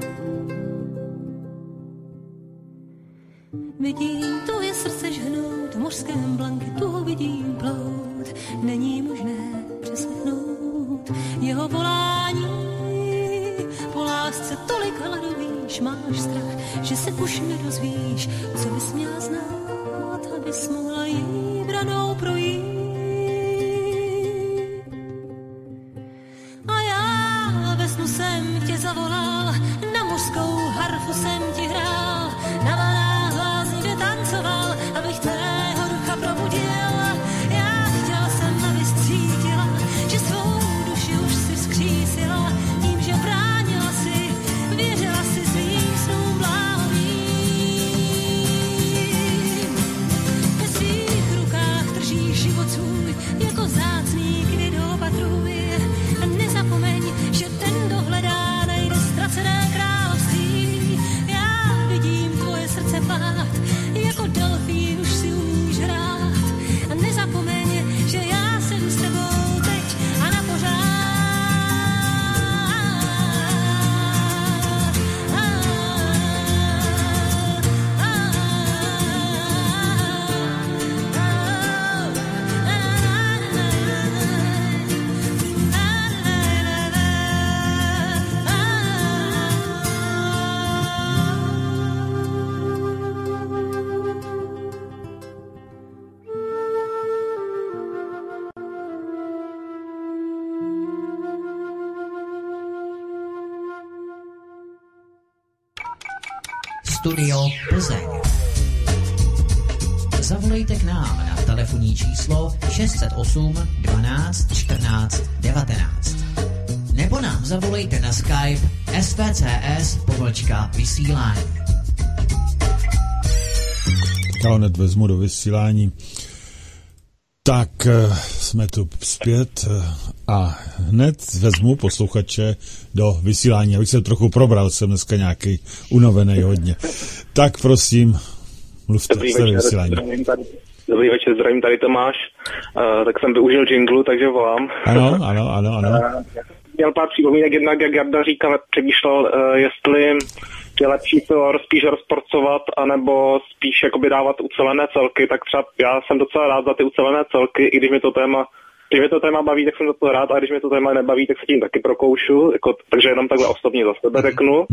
Vidím tvoje srdce žhnout, v mořském blanketu ho vidím plout, není možné přeslechnout jeho volání. Po lásce tolik hladovíš, máš strach, že se už nedozvíš, co bys měla znát, abys mohla jí branou projít. A já ve snu jsem tě zavolal, na mořskou harfu jsem ti hrál, na vanách bláznivě tancoval, abych tvého ducha probudil. Já chtěla jsem, abys cítila, že svou duši už si vzkřísila, tím, že bránila si, věřila si svým snům bláhovým. Ve svých rukách držíš život svůj, jako vzácný květ opatruj. A nezapomeň, že ten, kdo hledá, najde ztracené království. Já vidím tvoje srdce pát, jako delfín už si umíš hrát. A nezapomeň, že já jsem s tebou teď a na pořád. Studio Plzeň. zavolejte k nám na telefonní číslo 608 12 14 19. Nebo nám zavolejte na Skype svcs_vysílání. Já hned vezmu do vysílání. Tak jsme tu zpět a hned vezmu posluchače do vysílání, abych se trochu probral, jsem dneska nějaký unavený hodně. Tak prosím, mluvte se vysílání. Dobrý večer, zdravím, tady Tomáš. Tak jsem využil jinglu, takže volám. Ano. Měl pár připomínek, jednak jak Jarda říkal, přemýšlel, jestli je lepší to spíš rozporcovat, anebo spíš jakoby dávat ucelené celky, tak třeba já jsem docela rád za ty ucelené celky, i když mi to téma baví, tak jsem za to rád, a když mi to téma nebaví, tak se tím taky prokoušu, jako, takže jenom takhle osobně za sebe řeknu.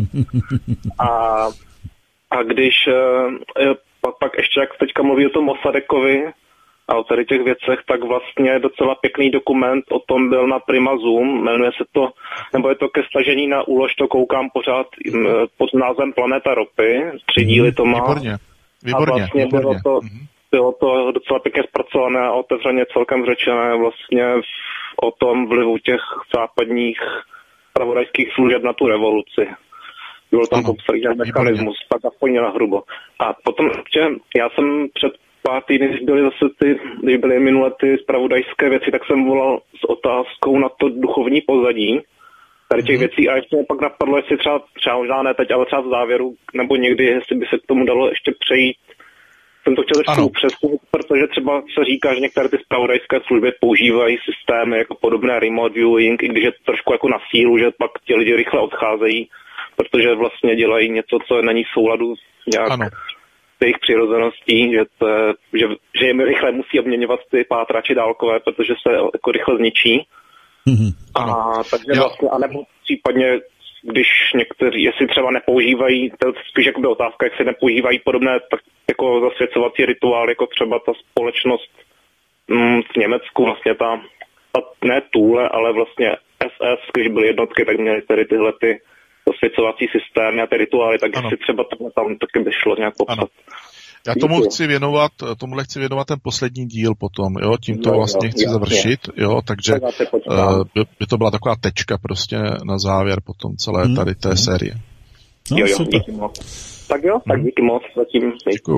A když pak ještě, jak teďka mluví o tom Mossadekovi a o tady těch věcech, tak vlastně docela pěkný dokument o tom byl na Prima Zoom, jmenuje se to, nebo je to ke stažení na úlož, to koukám pořád pod názvem Planeta ropy, 3 díly to má. Výborně. A vlastně bylo to docela pěkně zpracované a otevřeně celkem řečené vlastně o tom vlivu těch západních zpravodajských služeb na tu revoluci. Bylo tam popsaný mechanismus, tak aspoň na hrubo. A potom ještě, já jsem před pár týdny, když byly minule ty zpravodajské věci, tak jsem volal s otázkou na to duchovní pozadí tady těch věcí a ještě mě pak napadlo, jestli třeba možná ne teď, ale třeba v závěru, nebo někdy, jestli by se k tomu dalo ještě přejít. Jsem to chtěl ještě upřesnit, protože třeba se říká, že některé ty zpravodajské služby používají systémy jako podobné remote viewing, i když je to trošku jako na sílu, že pak ti lidi rychle odcházejí, protože vlastně dělají něco, co není v souladu nějak s jejich přirozeností, že jim rychle musí obměňovat ty pátrači dálkové, protože se jako rychle zničí. Takže vlastně, anebo případně, když někteří, jestli třeba nepoužívají, to je spíš jakoby otázka, jestli nepoužívají podobné tak jako zasvěcovací rituály, jako třeba ta společnost v Německu, vlastně ta ne Thule, ale vlastně SS, když byly jednotky, tak měly tady tyhle ty zasvěcovací systémy a ty rituály, tak jestli třeba tam taky by šlo nějak popsat. Já tomuhle chci věnovat ten poslední díl potom, jo, tímto vlastně chci završit, jo, takže by to byla taková tečka prostě na závěr potom celé tady té série. No, díky moc. Tak jo, tak díky moc, zatím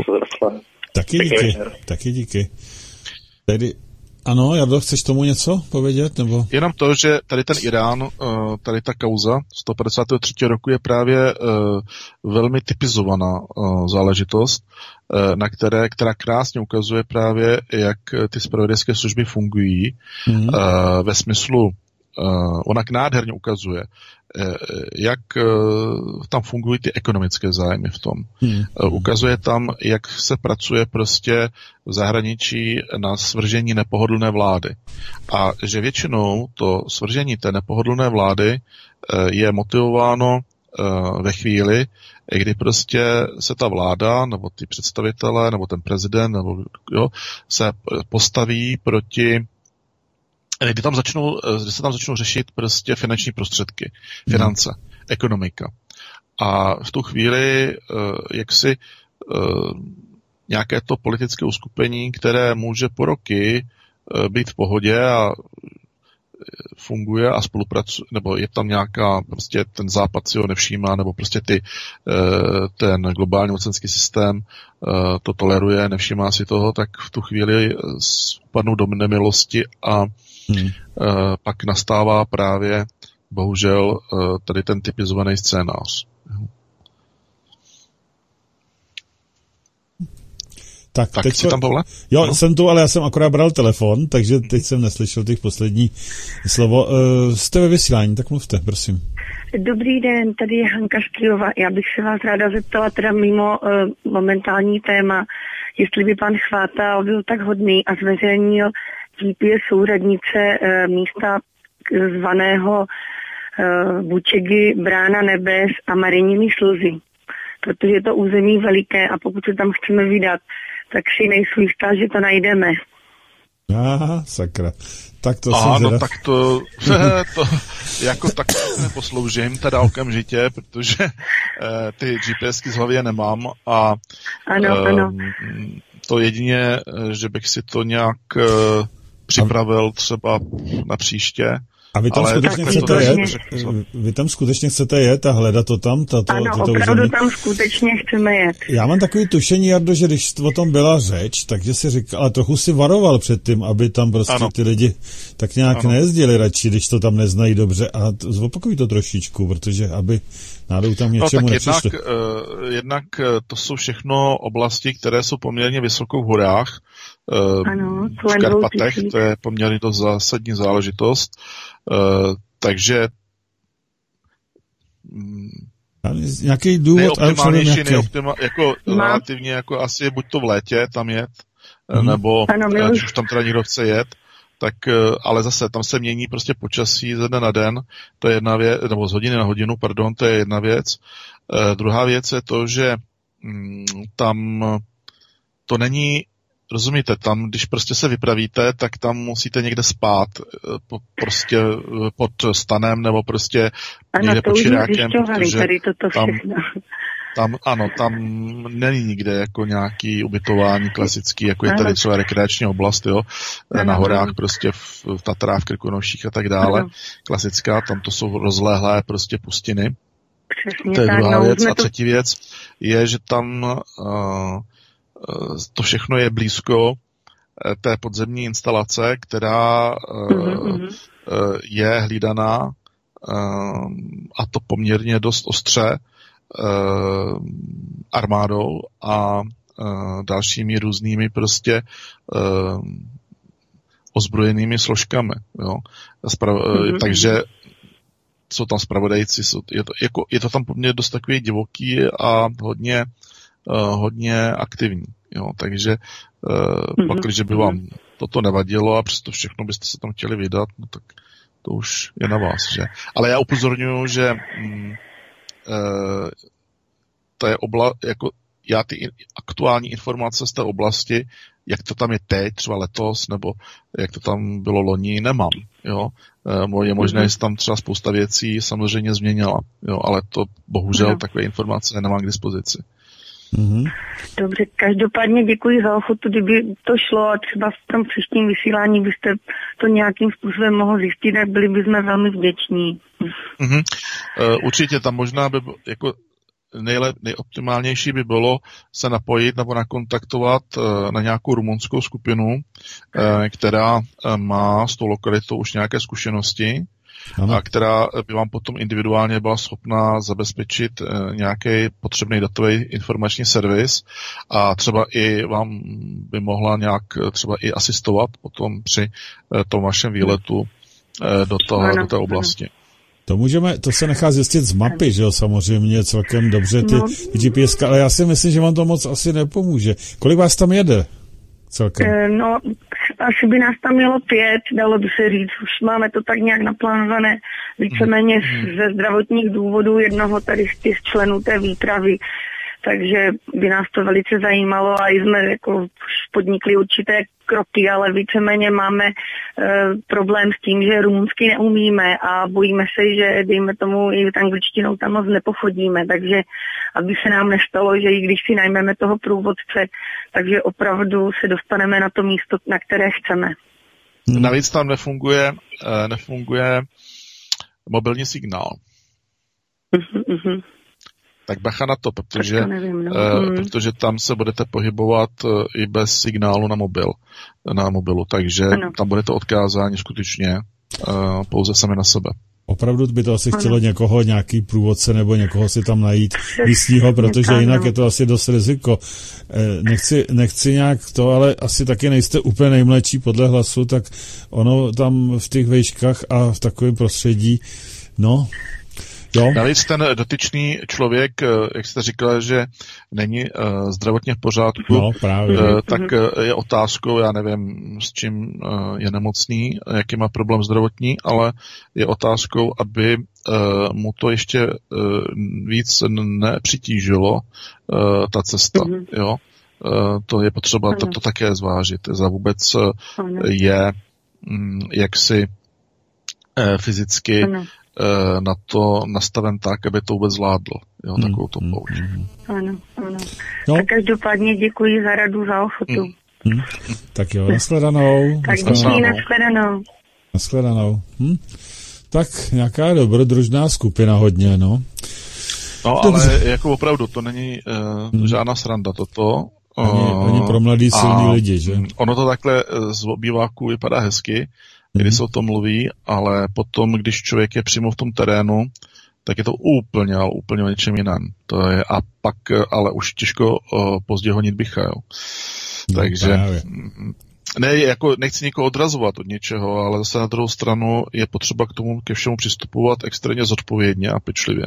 Taky díky. Tedy, ano, Jardo, chceš tomu něco povědět, nebo? Jenom to, že tady ten Irán, tady ta kauza 153. roku je právě velmi typizovaná záležitost, která krásně ukazuje právě, jak ty zpravodajské služby fungují, ve smyslu, ona nádherně ukazuje, jak tam fungují ty ekonomické zájmy v tom. Ukazuje tam, jak se pracuje prostě v zahraničí na svržení nepohodlné vlády. A že většinou to svržení té nepohodlné vlády je motivováno ve chvíli, kdy prostě se ta vláda, nebo ty představitelé, nebo ten prezident, nebo se postaví proti, kdy se tam začnou řešit prostě finanční prostředky, finance, ekonomika. A v tu chvíli jaksi nějaké to politické uskupení, které může po roky být v pohodě a funguje a spolupracuje, nebo je tam nějaká, prostě ten západ si ho nevšímá, nebo prostě ten globální mocenský systém to toleruje, nevšímá si toho, tak v tu chvíli spadnou do nemilosti a pak nastává právě, bohužel, tady ten typizovaný scénář. Tak teď jsi tam, Pavle? Jo, jsem tu, ale já jsem akorát bral telefon, takže teď jsem neslyšel těch poslední slovo. Jste ve vysílání, tak mluvte, prosím. Dobrý den, tady je Hanka Škýlová. Já bych se vás ráda zeptala teda mimo momentální téma, jestli by pan Chvátal byl tak hodný a zveřejnil GPS souřadnice místa zvaného Bučegy, Brána nebes a Marininy slzy. Protože je to území veliké a pokud se tam chceme vydat, tak si nejsou jistá, že to najdeme. Aha, sakra. Tak to no tak to jako tak neposloužím teda okamžitě, protože ty GPSky z hlavě nemám a ano. to jedině, že bych si to nějak připravil třeba na příště. A vy tam skutečně chcete jet? Vy tam skutečně chcete jet a hledat to tam? Ano, opravdu tam skutečně chceme jet. Já mám takový tušení, Jardo, že když o tom byla řeč, takže si říkal, ale trochu si varoval před tím, aby tam prostě ty lidi tak nějak nejezdili radši, když to tam neznají dobře. A zopakuj to trošičku, protože aby náhodou tam něčemu nepřišli. Jednak to jsou všechno oblasti, které jsou poměrně vysoko v horách. V Karpatech, to je poměrně dost zásadní záležitost. Takže nějaký důvod, relativně jako asi buď to v létě tam jet, nebo když už tam teda někdo chce jet, tak, ale zase tam se mění prostě počasí ze dne na den, to je jedna věc, nebo z hodiny na hodinu, pardon, to je jedna věc. Druhá věc je to, že tam to není, rozumíte, tam, když prostě se vypravíte, tak tam musíte někde spát, prostě pod stanem, nebo prostě někde pod čirákem, protože tam není nikde jako nějaký ubytování klasický, jako je tady třeba rekreační oblast, jo, na horách prostě v Tatrách, v Krkonoších a tak dále, klasická, tam to jsou rozlehlé prostě pustiny. Přesně, to je druhá věc. A třetí věc je, že tam to všechno je blízko té podzemní instalace, která je hlídaná a to poměrně dost ostře armádou a dalšími různými prostě ozbrojenými složkami. Jo. Takže jsou tam zpravodajci, je to tam poměrně dost takový divoký a hodně aktivní. Jo. Takže pak, když by vám toto nevadilo a přesto všechno byste se tam chtěli vydat, no tak to už je na vás. Že? Ale já upozorňuji, že to je jako já ty aktuální informace z té oblasti, jak to tam je teď, třeba letos, nebo jak to tam bylo loni, nemám. Jo? Je možné, že tam třeba spousta věcí samozřejmě změnila, jo? Ale to bohužel takové informace nemám k dispozici. Dobře, každopádně děkuji za ochotu, kdyby to šlo a třeba v tom příštím vysílání byste to nějakým způsobem mohl zjistit, tak byli bychom velmi vděční. Určitě tam možná by jako nejoptimálnější by bylo se napojit nebo nakontaktovat na nějakou rumunskou skupinu, která má s tou lokalitou už nějaké zkušenosti a která by vám potom individuálně byla schopná zabezpečit nějaký potřebný datový informační servis a třeba i vám by mohla nějak třeba i asistovat potom při tom vašem výletu do té oblasti. To se nechá zjistit z mapy, že jo, samozřejmě celkem dobře ty GPS, ale já si myslím, že vám to moc asi nepomůže. Kolik vás tam jede celkem? No, asi by nás tam mělo 5, dalo by se říct. Už máme to tak nějak naplánované víceméně ze zdravotních důvodů jednoho tady z těch členů té výpravy. Takže by nás to velice zajímalo a jsme jako podnikli určité kroky, ale víceméně máme problém s tím, že rumunsky neumíme a bojíme se, že dejme tomu i angličtinou tam moc nepochodíme, takže aby se nám nestalo, že i když si najmeme toho průvodce, takže opravdu se dostaneme na to místo, na které chceme. Navíc tam nefunguje mobilní signál. Tak bacha na to, protože tam se budete pohybovat i bez signálu na mobilu, takže tam budete odkázáni skutečně pouze sami na sebe. Opravdu by to asi chtělo nějaký průvodce nebo někoho si tam najít místního, protože jinak je to asi dost riziko. Nechci nějak to, ale asi taky nejste úplně nejmladší podle hlasu, tak ono tam v těch vejškách a v takovém prostředí, no... Jo. Navíc ten dotyčný člověk, jak jste říkala, že není zdravotně v pořádku, tak je otázkou, já nevím, s čím je nemocný, jaký má problém zdravotní, ale je otázkou, aby mu to ještě víc nepřitížilo ta cesta. Jo? To je potřeba to také zvážit. Za vůbec je jaksi fyzicky na to nastaven tak, aby to vůbec zvládl. Jo, takovou to pouč. Ano. No. A každopádně děkuji za radu, za ochotu. Tak jo, nashledanou. Tak děkuji, nashledanou. Nashledanou. Tak nějaká dobrodružná skupina hodně, no. No, ale jako opravdu, to není žádná sranda toto. Ani pro mladý silný lidi, že? Ono to takhle z obýváku vypadá hezky, když se o tom mluví, ale potom, když člověk je přímo v tom terénu, tak je to úplně o něčem jiném. To je, a pak ale už těžko pozdě honit bycha, jo. Takže nechci nikoho odrazovat od něčeho, ale zase na druhou stranu je potřeba k tomu ke všemu přistupovat extrémně zodpovědně a pečlivě.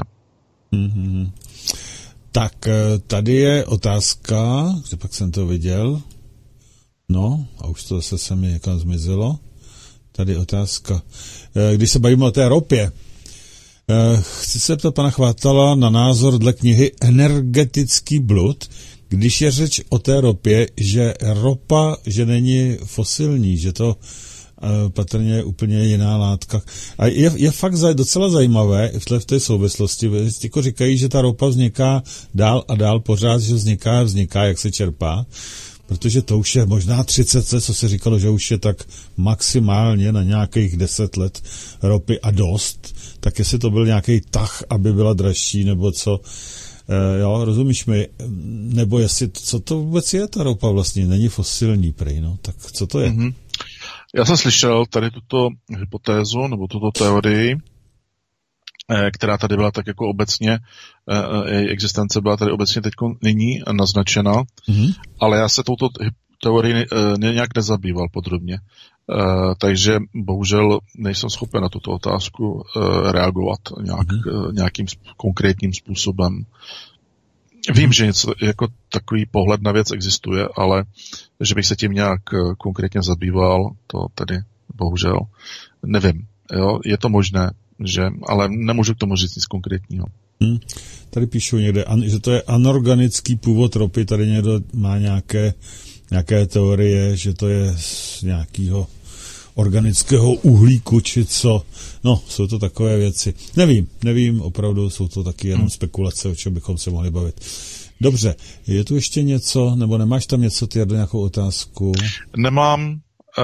Tak tady je otázka, kde pak jsem to viděl. No, a už to zase se mi někam zmizelo. Tady je otázka. Když se bavíme o té ropě, chci se ptat pana Chvátala na názor dle knihy Energetický blud, když je řeč o té ropě, že ropa, že není fosilní, že to patrně je úplně jiná látka. A je fakt docela zajímavé v té souvislosti, jako říkají, že ta ropa vzniká dál a dál pořád, že vzniká, jak se čerpá, protože to už je možná 30 let, co se říkalo, že už je tak maximálně na nějakých 10 let ropy a dost, tak jestli to byl nějaký tah, aby byla dražší, nebo co, jo, rozumíš mi, nebo jestli, co to vůbec je ta ropa vlastně, není fosilní prej, no, tak co to je? Já jsem slyšel tady tuto hypotézu, nebo tuto teorii, která tady byla tak jako obecně, její existence byla tady obecně teď nyní naznačena, ale já se touto teorii nějak nezabýval podrobně. Takže bohužel nejsem schopen na tuto otázku reagovat nějakým konkrétním způsobem. Vím, že něco jako takový pohled na věc existuje, ale že bych se tím nějak konkrétně zabýval, to tedy bohužel nevím. Jo? Je to možné, ale nemůžu k tomu říct nic konkrétního. Tady píšou někde, že to je anorganický původ ropy, tady někdo má nějaké teorie, že to je z nějakého organického uhlíku, či co. No, jsou to takové věci. Nevím, opravdu jsou to taky jenom spekulace, o čem bychom se mohli bavit. Dobře, je tu ještě něco, nebo nemáš tam něco, ty Jardo, nějakou otázku? Nemám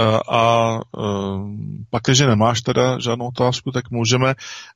pak, když nemáš teda žádnou otázku, tak můžeme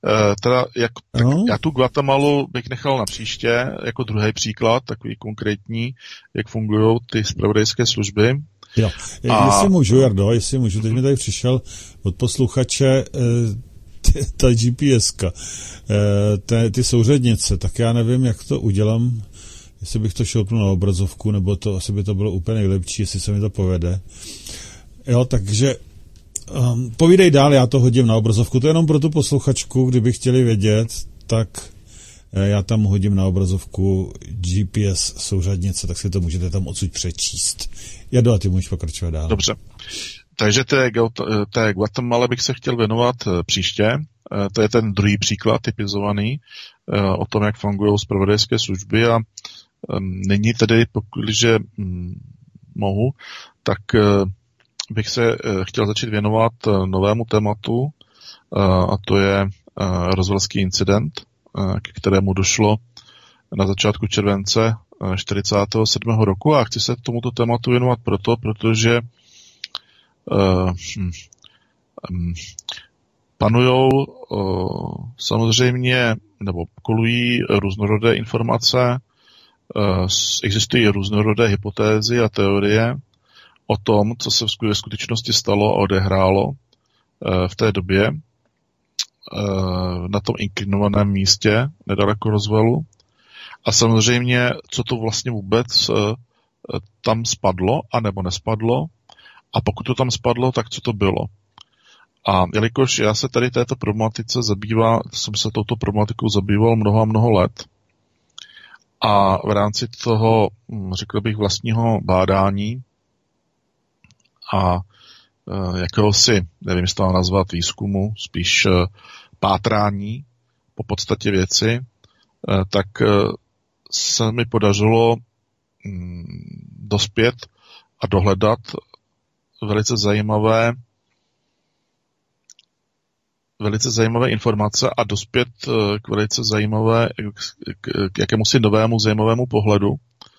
já tu Guatemalu bych nechal na příště, jako druhý příklad, takový konkrétní, jak fungují ty zpravodajské služby. Jo, jestli můžu, Jardo, teď mi tady přišel od posluchače ta GPS-ka, ty souřadnice, tak já nevím, jak to udělám, jestli bych to šoupnul na obrazovku, nebo to asi by to bylo úplně nejlepší, jestli se mi to povede. Jo, takže povídej dál, já to hodím na obrazovku, to je jenom pro tu posluchačku, kdyby chtěli vědět, tak já tam hodím na obrazovku GPS souřadnice, tak si to můžete tam odsud přečíst. Jardo, a ty můžeš pokračovat dál. Dobře. Takže té Guatemala bych se chtěl věnovat příště. To je ten druhý příklad typizovaný o tom, jak fungují zpravodajské služby a nyní tedy, pokaždé mohu, tak bych se chtěl začít věnovat novému tématu a to je rozvalský incident, k kterému došlo na začátku července 47. roku a chci se tomuto tématu věnovat protože panujou samozřejmě, nebo kolují různorodé informace, existují různorodé hypotézy a teorie o tom, co se v skutečnosti stalo a odehrálo v té době na tom inklinovaném místě nedaleko Roswellu. A samozřejmě, co to vlastně vůbec tam spadlo, anebo nespadlo. A pokud to tam spadlo, tak co to bylo. A jelikož já se tady této problematice jsem se touto problematikou zabýval mnoho let. A v rámci toho, řekl bych, vlastního bádání a jakéhosi, nevím, jestli to mám nazvat výzkumu, spíš pátrání po podstatě věci, tak se mi podařilo dospět a dohledat velice zajímavé informace a dospět k velice zajímavé, k jakémusi novému zajímavému pohledu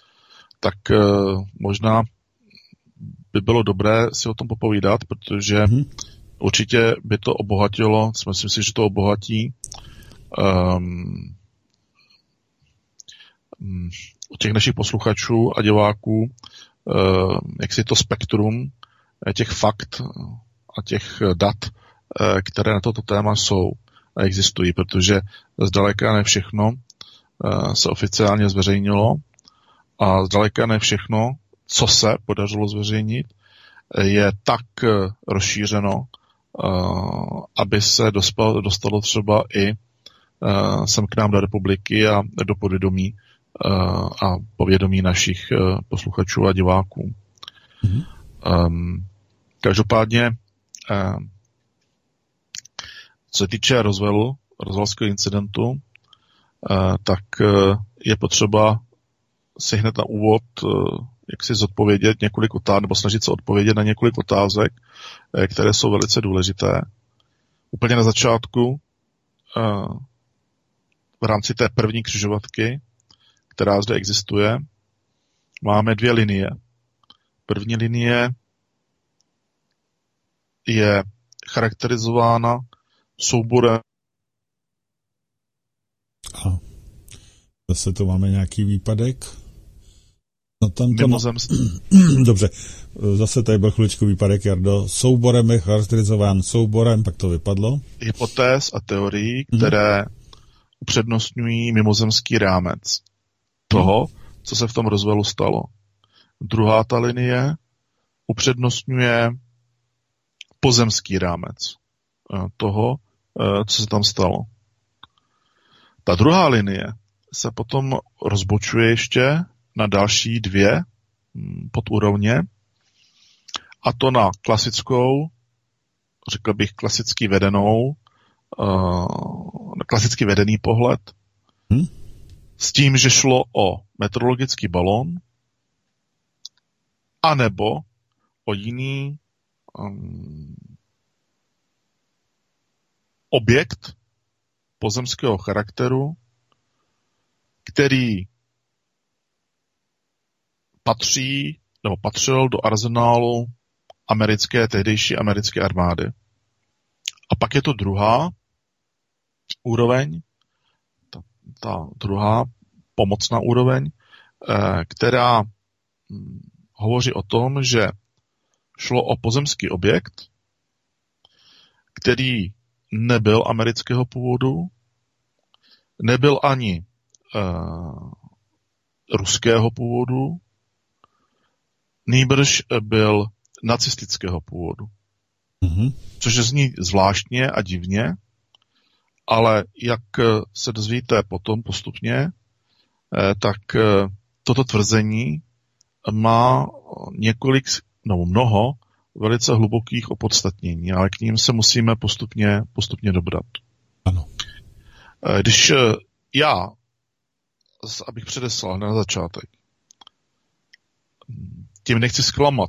tak možná by bylo dobré si o tom popovídat, protože určitě by to obohatilo, myslím si, že to obohatí od těch našich posluchačů a diváků, jak si to spektrum těch fakt a těch dat, které na toto téma jsou a existují, protože zdaleka ne všechno se oficiálně zveřejnilo a zdaleka ne všechno, co se podařilo zveřejnit, je tak rozšířeno, aby se dostalo třeba i sem k nám do republiky a do povědomí a povědomí našich posluchačů a diváků. Každopádně, co se týče rozvalského incidentu, tak je potřeba si hned na úvod jak si zodpovědět několik otázek, nebo snažit se odpovědět na několik otázek, které jsou velice důležité. Úplně na začátku, v rámci té první křižovatky, která zde existuje, máme 2 linie. První linie je charakterizována souborem. A zase to máme nějaký výpadek. No tam to Dobře, zase tady byl chviličku výpadek, Jardo. Souborem je charakterizován souborem, pak to vypadlo. Hypotéz a teorií, které upřednostňují mimozemský rámec toho, co se v tom rozvalu stalo. Druhá ta linie upřednostňuje pozemský rámec toho, co se tam stalo. Ta druhá linie se potom rozbočuje ještě na další 2 podúrovně, a to na klasickou, řekl bych klasicky vedený pohled, s tím, že šlo o meteorologický balón, anebo o jiný objekt pozemského charakteru, který patřil do arzenálu tehdejší americké armády. A pak je to druhá úroveň, ta druhá pomocná úroveň, která hovoří o tom, že šlo o pozemský objekt, který nebyl amerického původu, nebyl ani ruského původu, nýbrž byl nacistického původu. Což zní zvláštně a divně, ale jak se dozvíte potom postupně, tak toto tvrzení má mnoho velice hlubokých opodstatnění, ale k ním se musíme postupně dobrat. Ano. Když já, abych předeslal na začátek, tím nechci zklamat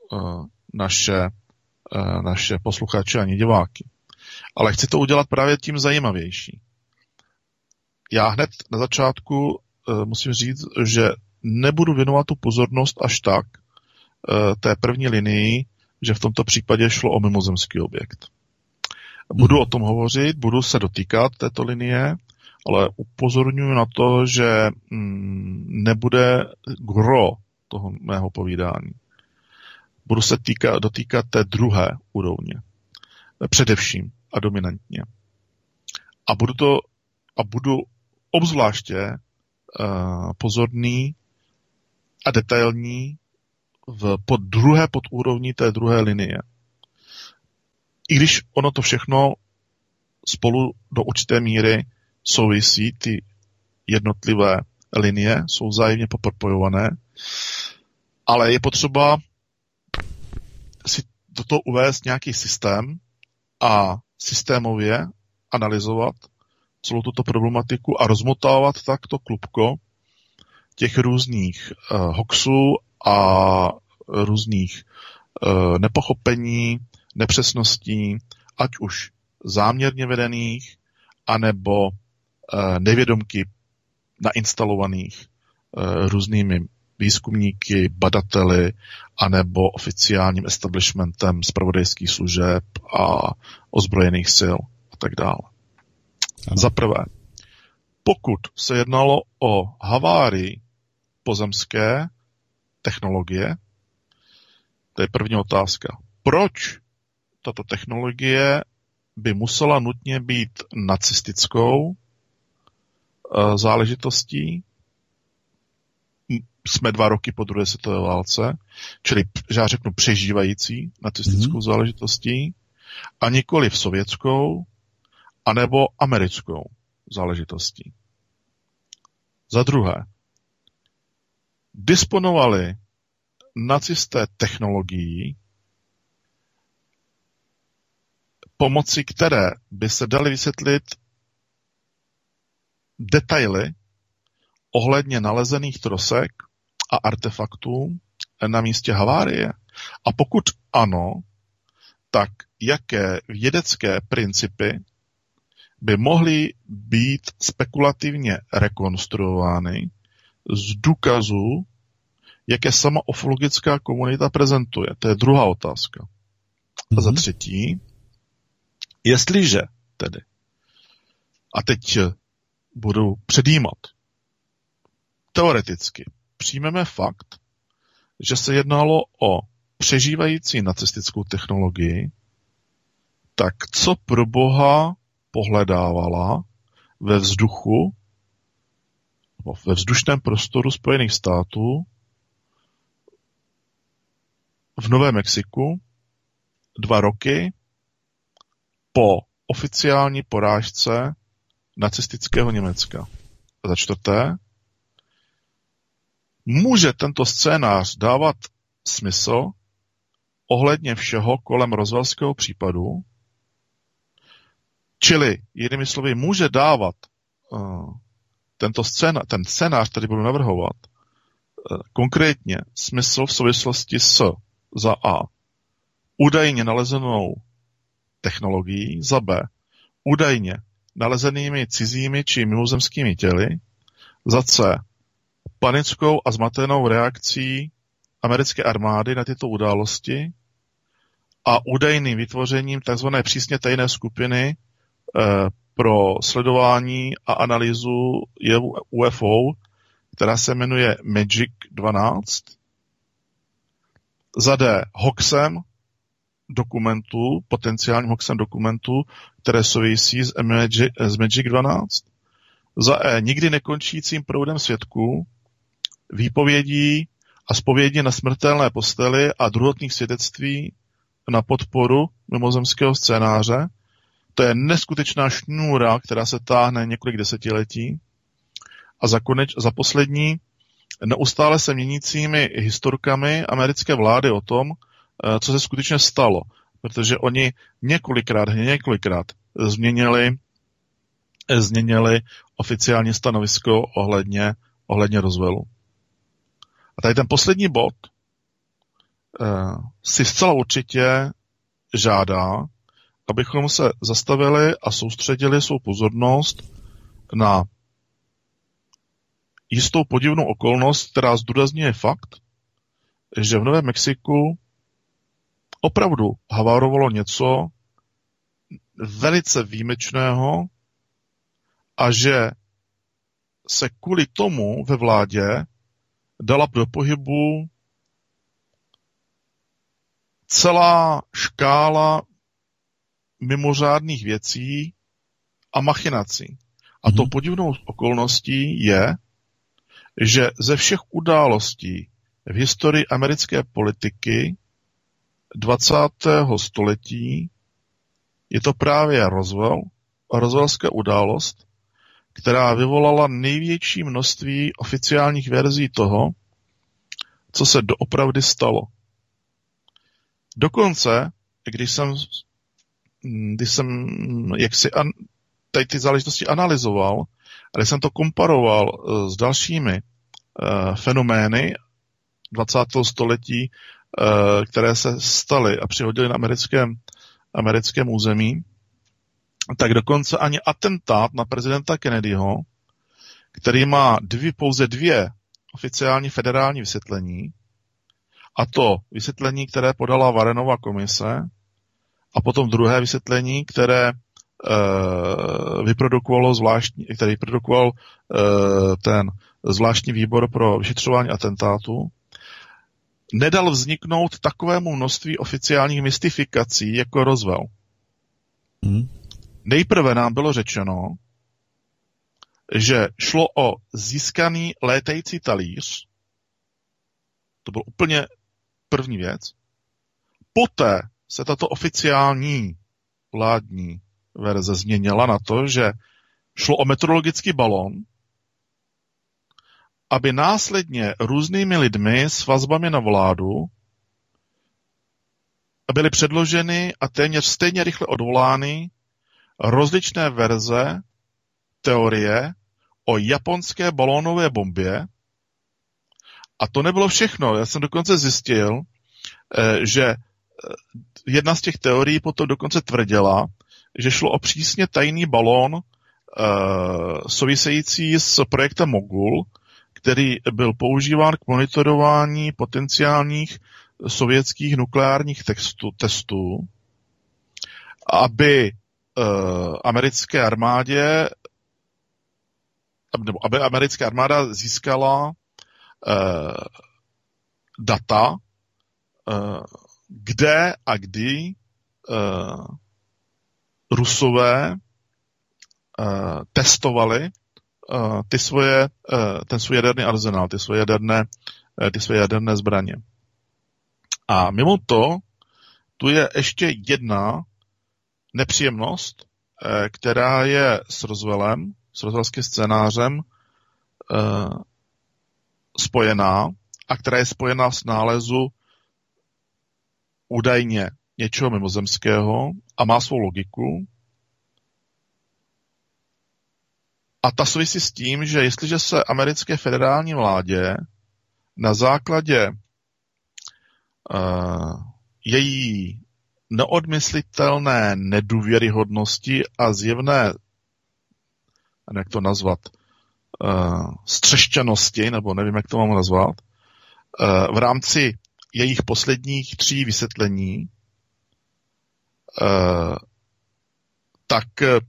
naše posluchače ani diváky, ale chci to udělat právě tím zajímavější. Já hned na začátku musím říct, že nebudu věnovat tu pozornost až tak té první linii, že v tomto případě šlo o mimozemský objekt. Budu o tom hovořit, budu se dotýkat této linie, ale upozorňuji na to, že nebude gro toho mého povídání. Budu se dotýkat té druhé úrovně. Především a dominantně. A budu obzvláště pozorný a detailní pod druhé podúrovni té druhé linie. I když ono to všechno spolu do určité míry souvisí, ty jednotlivé linie jsou vzájemně propojované, ale je potřeba si do toho uvést nějaký systém a systémově analyzovat celou tuto problematiku a rozmotávat takto klubko těch různých hoaxů a různých nepochopení, nepřesností, ať už záměrně vedených, anebo nevědomky nainstalovaných různými výzkumníky, badateli, anebo oficiálním establishmentem zpravodajských služeb a ozbrojených sil a tak dále. Za prvé, pokud se jednalo o havárii pozemské technologie, to je první otázka. Proč tato technologie by musela nutně být nacistickou záležitostí? Jsme 2 roky po druhé světové válce, čili já řeknu přežívající nacistickou záležitostí, a nikoliv sovětskou, anebo americkou záležitostí. Za druhé, disponovali nacisté technologií, pomocí které by se daly vysvětlit detaily ohledně nalezených trosek a artefaktů na místě havárie? A pokud ano, tak jaké vědecké principy by mohly být spekulativně rekonstruovány z důkazů, jaké sama ufologická komunita prezentuje? To je druhá otázka. A za třetí, jestliže tedy, a teď budu předjímat, teoreticky přijmeme fakt, že se jednalo o přežívající nacistickou technologii, tak co pro Boha pohledávala ve vzduchu, ve vzdušném prostoru Spojených států v Novém Mexiku 2 roky po oficiální porážce nacistického Německa? A za čtvrté, může tento scénář dávat smysl ohledně všeho kolem Roswellského případu? Čili, jinými slovy, může dávat ten scénář, který budu navrhovat, konkrétně smysl v souvislosti s za A údajně nalezenou technologií, za B údajně nalezenými cizími či mimozemskými těly, za C panickou a zmatenou reakcí americké armády na tyto události a údajným vytvořením tzv. Přísně tajné skupiny pro sledování a analýzu jevu UFO, která se jmenuje Magic 12. Za D hoaxem dokumentů, potenciálním hoaxem dokumentů, které souvisí s Magic 12. Za E nikdy nekončícím proudem svědků, výpovědí a zpovědí na smrtelné posteli a druhotných svědectví na podporu mimozemského scénáře. To je neskutečná šňůra, která se táhne několik desetiletí. A za poslední, neustále se měnícími historkami americké vlády o tom, co se skutečně stalo. Protože oni několikrát změnili oficiální stanovisko ohledně Roswellu. A tady ten poslední bod si zcela určitě žádá, abychom se zastavili a soustředili svou pozornost na jistou podivnou okolnost, která zdůrazňuje fakt, že v Novém Mexiku opravdu havárovalo něco velice výjimečného a že se kvůli tomu ve vládě dala do pohybu celá škála mimořádných věcí a machinací. A tou podivnou okolností je, že ze všech událostí v historii americké politiky 20. století je to právě Roswellská událost, která vyvolala největší množství oficiálních verzí toho, co se doopravdy stalo. Dokonce, když jsem tady ty záležitosti analyzoval, a když jsem to komparoval s dalšími fenomény 20. století, které se staly a přihodily na americkém území, tak dokonce ani atentát na prezidenta Kennedyho, který má pouze 2 oficiální federální vysvětlení, a to vysvětlení, které podala Warrenova komise, a potom druhé vysvětlení, které vyprodukoval ten zvláštní výbor pro vyšetřování atentátu, nedal vzniknout takovému množství oficiálních mystifikací jako Roswell. Nejprve nám bylo řečeno, že šlo o získaný létající talíř. To byl úplně první věc. Poté se tato oficiální vládní verze změnila na to, že šlo o meteorologický balon, aby následně různými lidmi s vazbami na vládu byly předloženy a téměř stejně rychle odvolány rozličné verze teorie o japonské balónové bombě. A to nebylo všechno. Já jsem dokonce zjistil, že jedna z těch teorií potom dokonce tvrdila, že šlo o přísně tajný balón související s projektem Mogul, který byl používán k monitorování potenciálních sovětských nukleárních testů, aby americká armáda získala data, kde a kdy Rusové testovali ten svůj jaderný arzenál, ty svoje jaderné zbraně. A mimo to, tu je ještě jedna nepříjemnost, která je s Roswellem, s Roswellským scénářem spojená a která je spojená s nálezu údajně něčeho mimozemského a má svou logiku. A ta souvisí s tím, že jestliže se americké federální vládě na základě její neodmyslitelné nedůvěryhodnosti a zjevné, jak to nazvat, střeštěnosti, nebo nevím, jak to mám nazvat, v rámci jejich posledních 3 vysvětlení, tak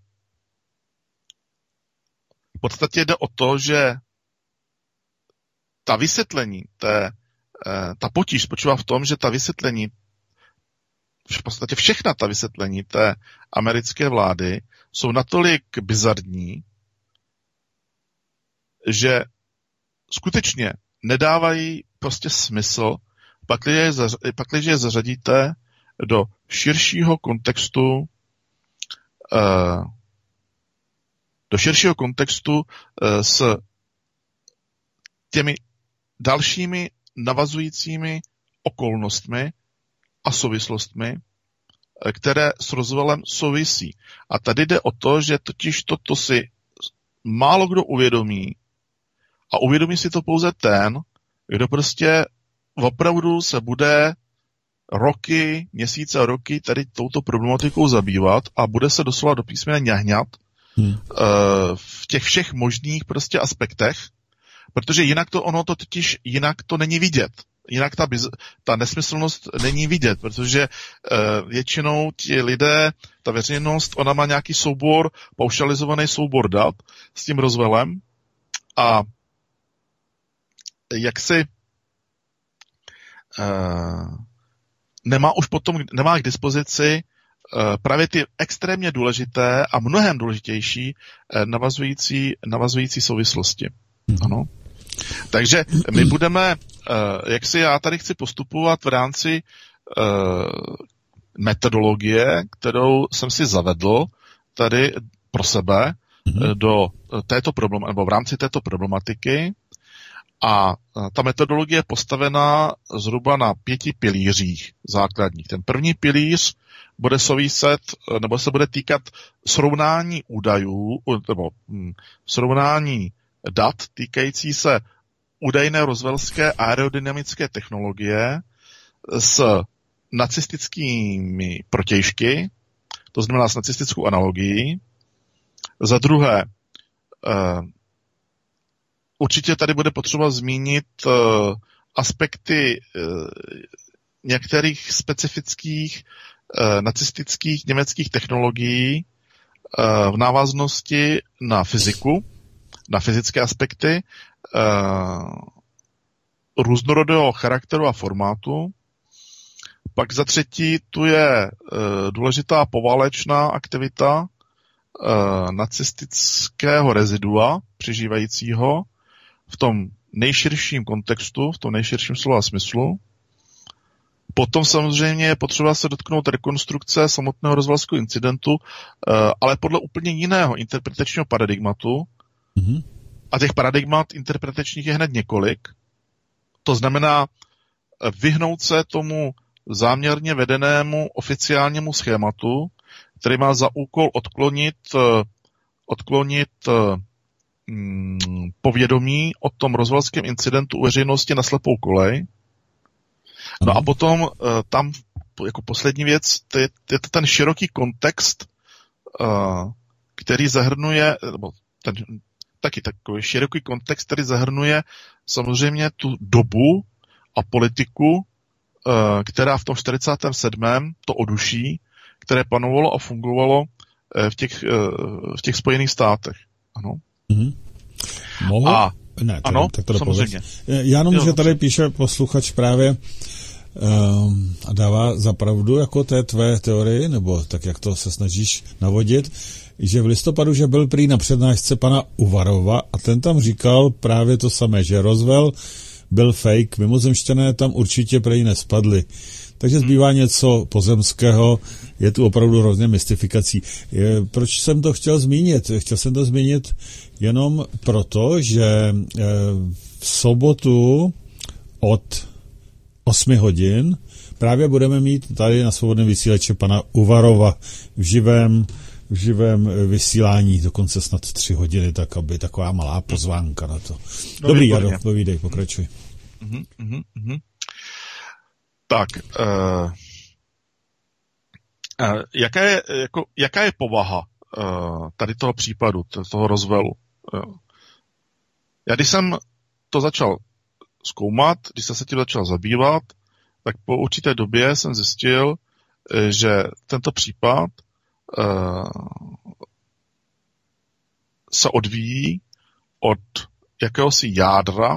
v podstatě jde o to, že ta vysvětlení, ta potíž spočívá v tom, že ta vysvětlení, v podstatě všechna ta vysvětlení té americké vlády jsou natolik bizarní, že skutečně nedávají prostě smysl, pakliže je zařadíte do širšího kontextu s těmi dalšími navazujícími okolnostmi a souvislostmi, které s Roswellem souvisí. A tady jde o to, že totiž toto si málo kdo uvědomí a uvědomí si to pouze ten, kdo prostě opravdu se bude měsíce a roky tady touto problematikou zabývat a bude se doslova do písmene ňahňat v těch všech možných prostě aspektech, protože jinak to není vidět. Jinak ta nesmyslnost není vidět, protože většinou ti lidé, ta veřejnost, ona má nějaký paušalizovaný soubor dat s tím Roswellem a jaksi nemá k dispozici právě ty extrémně důležité a mnohem důležitější navazující souvislosti. Ano. Takže my budeme, já tady chci postupovat v rámci metodologie, kterou jsem si zavedl tady pro sebe do této nebo v rámci této problematiky. A ta metodologie je postavená zhruba na 5 pilířích základních. Ten první pilíř bude souviset, nebo se bude týkat srovnání údajů, nebo srovnání dat týkající se údajné roswellské aerodynamické technologie s nacistickými protějšky, to znamená s nacistickou analogií. Za druhé, určitě tady bude potřeba zmínit aspekty některých specifických nacistických německých technologií v návaznosti na fyziku, na fyzické aspekty různorodého charakteru a formátu. Pak za třetí tu je důležitá poválečná aktivita nacistického rezidua přežívajícího v tom nejširším kontextu, v tom nejširším slova smyslu. Potom samozřejmě je potřeba se dotknout rekonstrukce samotného rozvalského incidentu, ale podle úplně jiného interpretačního paradigmatu. Mm-hmm. A těch paradigmat interpretačních je hned několik. To znamená vyhnout se tomu záměrně vedenému oficiálnímu schématu, který má za úkol odklonit povědomí o tom rozvalském incidentu u veřejnosti na slepou kolej. No a potom tam jako poslední věc, to je to ten široký kontext, který zahrnuje, nebo taky takový široký kontext, který zahrnuje samozřejmě tu dobu a politiku, která v tom 47. to oduší, které panovalo a fungovalo v těch Spojených státech. Ano. Mm-hmm. Mohu? Ne, ano, tak to samozřejmě. Já jenom, že tady píše posluchač právě a dává za pravdu jako té tvé teorii, nebo tak, jak to se snažíš navodit, že v listopadu, že byl prý na přednášce pana Uvarova a ten tam říkal právě to samé, že Roswell byl fake, mimozemšťané tam určitě prý nespadli. Takže zbývá něco pozemského, je tu opravdu hrozně mystifikací. Proč jsem to chtěl zmínit? Chtěl jsem to zmínit jenom proto, že v sobotu od 8 hodin právě budeme mít tady na Svobodném vysílači pana Uvarova v živém vysílání, dokonce snad 3 hodiny, tak aby taková malá pozvánka na to. Dobrý, Jaro, povídej, pokračuj. Tak, jaká je povaha tady toho případu, toho Roswellu? Já když jsem to začal zkoumat, když jsem se tím začal zabývat, tak po určité době jsem zjistil, že tento případ se odvíjí od jakéhosi jádra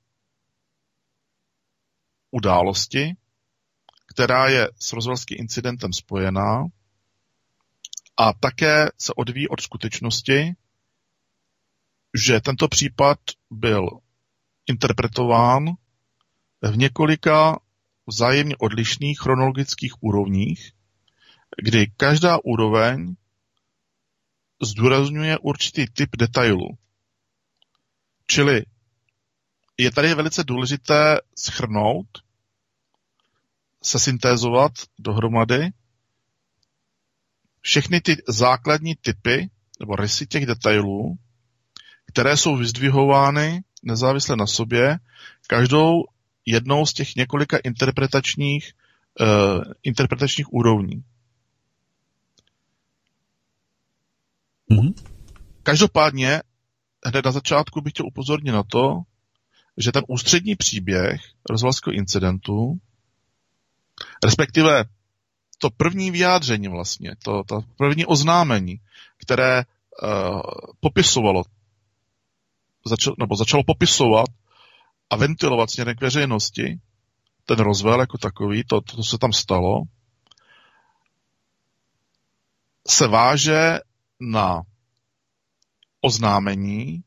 události, která je s rozvalským incidentem spojená, a také se odvíjí od skutečnosti, že tento případ byl interpretován v několika vzájemně odlišných chronologických úrovních, kdy každá úroveň zdůrazňuje určitý typ detailu. Čili je tady velice důležité shrnout, sesyntézovat dohromady všechny ty základní typy nebo rysy těch detailů, které jsou vyzdvihovány nezávisle na sobě každou jednou z těch několika interpretačních úrovní. Mm-hmm. Každopádně hned na začátku bych chtěl upozornit na to, že ten ústřední příběh rozvalského incidentu, respektive to první vyjádření vlastně, to první oznámení, které popisovalo, začalo popisovat a ventilovat směrem k veřejnosti ten Roswell jako takový, to se tam stalo, se váže na oznámení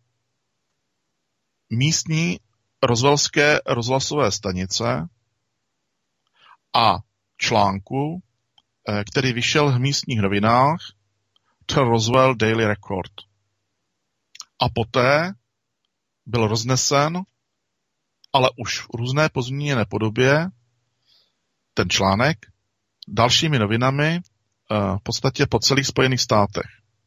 místní roswellské rozhlasové stanice a článku, který vyšel v místních novinách, The Roswell Daily Record. A poté byl roznesen, ale už v různé pozměněné podobě, ten článek dalšími novinami v podstatě po celých Spojených státech.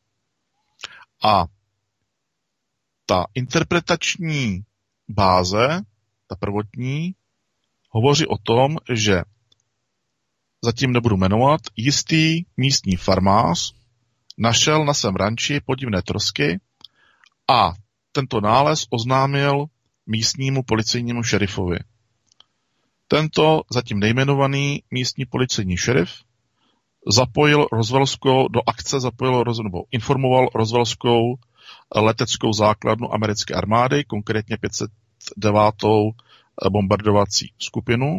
A ta interpretační báze, ta prvotní, hovoří o tom, že zatím nebudu jmenovat, jistý místní farmář našel na svém ranči podivné trosky a tento nález oznámil místnímu policejnímu šerifovi. Tento zatím nejmenovaný místní policejní šerif zapojil Roswellskou do akce, informoval Roswellskou leteckou základnu americké armády, konkrétně 509. bombardovací skupinu,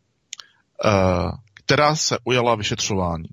která se ujala vyšetřování.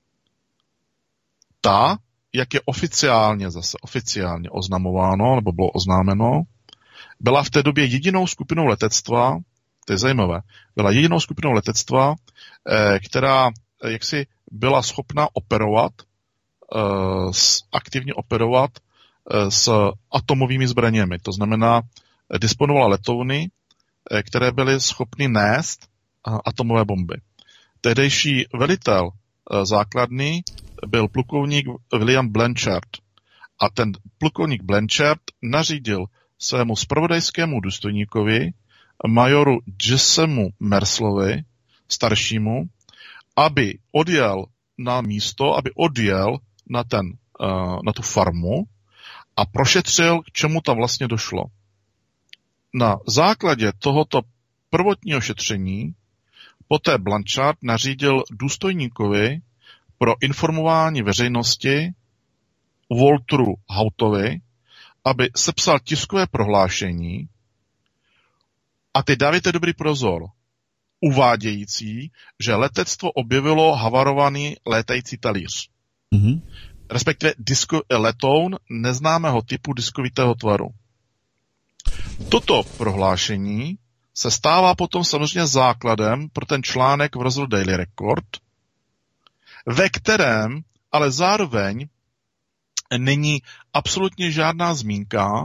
Ta, jak je oficiálně oznamováno, nebo bylo oznámeno, byla v té době jedinou skupinou letectva, to je zajímavé, byla jedinou skupinou letectva, která jaksi byla schopna operovat, aktivně operovat s atomovými zbraněmi. To znamená, disponovala letouny, které byly schopny nést atomové bomby. Tehdejší velitel základny byl plukovník William Blanchard. A ten plukovník Blanchard nařídil svému zpravodajskému důstojníkovi, majoru Jessemu Merslovi, staršímu, aby odjel na místo, aby odjel na tu farmu a prošetřil, k čemu tam vlastně došlo. Na základě tohoto prvotního šetření poté Blanchard nařídil důstojníkovi pro informování veřejnosti Walteru Hautovi, aby sepsal tiskové prohlášení a teď dávajte dobrý pozor, uvádějící, že letectvo objevilo havarovaný létající talíř. Mm-hmm. Respektive letoun neznámého typu diskovitého tvaru. Toto prohlášení se stává potom samozřejmě základem pro ten článek v Roswell Daily Record, ve kterém ale zároveň není absolutně žádná zmínka,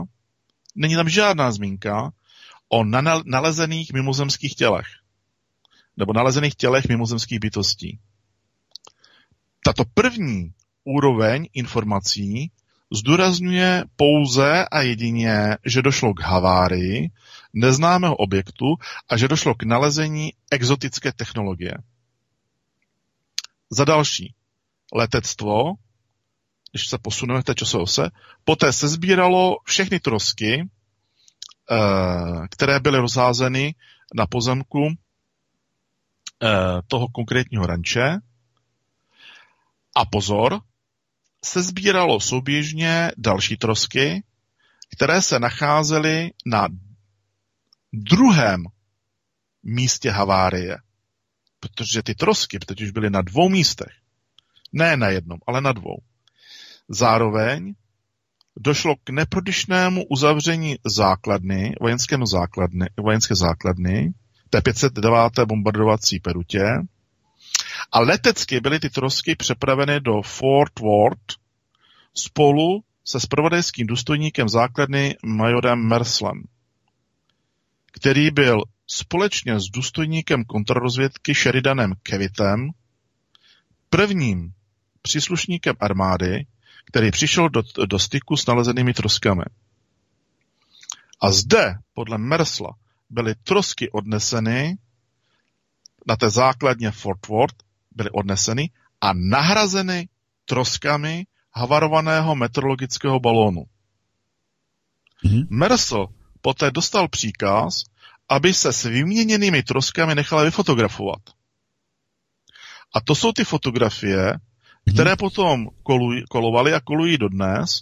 o nalezených mimozemských tělech nebo nalezených tělech mimozemských bytostí. Tato první úroveň informací zdůrazňuje pouze a jedině, že došlo k havárii neznámého objektu a že došlo k nalezení exotické technologie. Za další, letectvo, když se posuneme v té časové ose, poté se sbíralo všechny trosky, které byly rozházeny na pozemku toho konkrétního ranče. A pozor, se sbíralo souběžně další trosky, které se nacházely na druhém místě havárie. Protože ty trosky totiž byly na 2 místech. Ne na jednom, ale na 2. Zároveň došlo k neprodyšnému uzavření vojenské základny, té 509. bombardovací perutě, a letecky byly ty trosky přepraveny do Fort Worth spolu se zpravodajským důstojníkem základny majorem Merslem, který byl společně s důstojníkem kontrarozvědky Sheridanem Kevitem prvním příslušníkem armády, který přišel do styku s nalezenými troskami. A zde, podle Mersla, byly trosky odneseny na té základně Fort Worth, byly odneseny a nahrazeny troskami havarovaného meteorologického balónu. Mersl poté dostal příkaz, aby se s vyměněnými troskami nechala vyfotografovat. A to jsou ty fotografie, které potom kolovaly a kolují dodnes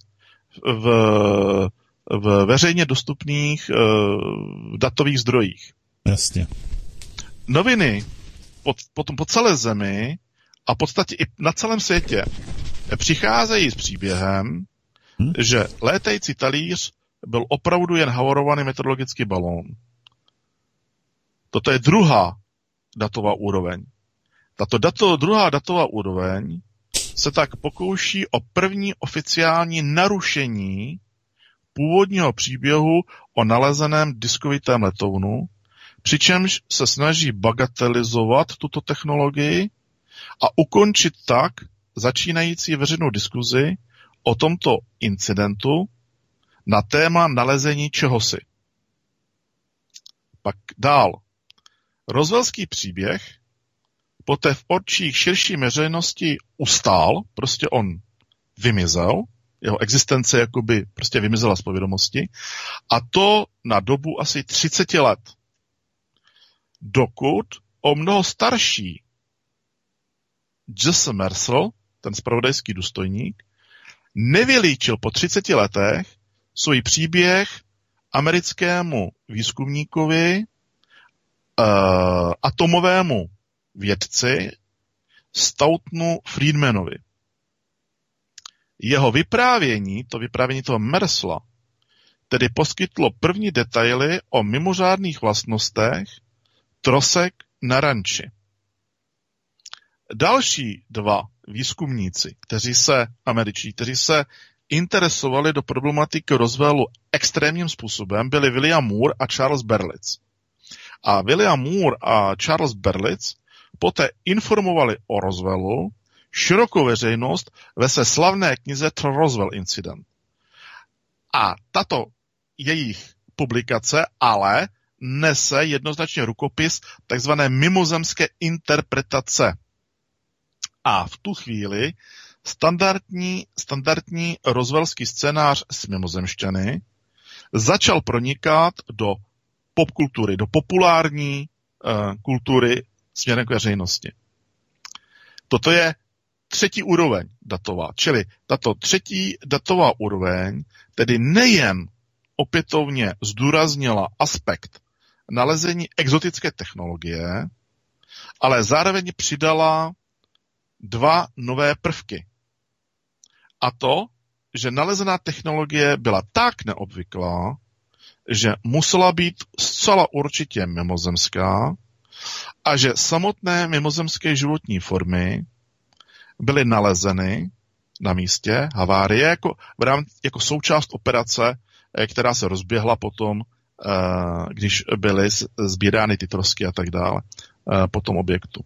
v veřejně dostupných datových zdrojích. Jasně. Noviny potom po celé zemi a v podstatě i na celém světě přicházejí s příběhem, že létající talíř byl opravdu jen havarovaný meteorologický balón. Toto je druhá datová úroveň. Druhá datová úroveň se tak pokouší o první oficiální narušení původního příběhu o nalezeném diskovitém letounu, přičemž se snaží bagatelizovat tuto technologii a ukončit tak začínající veřejnou diskuzi o tomto incidentu na téma nalezení čehosi. Pak dál. Roswellský příběh poté v očích širší veřejnosti ustál, prostě on vymizel, jeho existence jakoby prostě vymizela z povědomosti. A to na dobu asi 30 let. Dokud o mnoho starší Jesse Mercer, ten zpravodajský důstojník, nevylíčil po 30 letech svůj příběh americkému výzkumníkovi, atomovému vědci Stoutonu Friedmanovi. Jeho vyprávění, to vyprávění toho Mersla, tedy poskytlo první detaily o mimořádných vlastnostech trosek na ranči. Další dva výzkumníci, američtí, kteří se interesovali do problematiky Roswellu extrémním způsobem, byli William Moore a Charles Berlitz. A William Moore a Charles Berlitz poté informovali o Roswellu širokou veřejnost ve své slavné knize The Roswell Incident. A tato jejich publikace ale nese jednoznačně rukopis takzvané mimozemské interpretace. A v tu chvíli standardní roswellský scénář s mimozemšťany začal pronikat do popkultury, do populární kultury směrem k veřejnosti. Toto je třetí úroveň datová, čili tato třetí datová úroveň tedy nejen opětovně zdůraznila aspekt nalezení exotické technologie, ale zároveň přidala dva nové prvky. A to, že nalezená technologie byla tak neobvyklá, že musela být zcela určitě mimozemská a že samotné mimozemské životní formy byly nalezeny na místě havárie jako součást operace, která se rozběhla potom, když byly sbírány ty trosky a tak dále po tom objektu.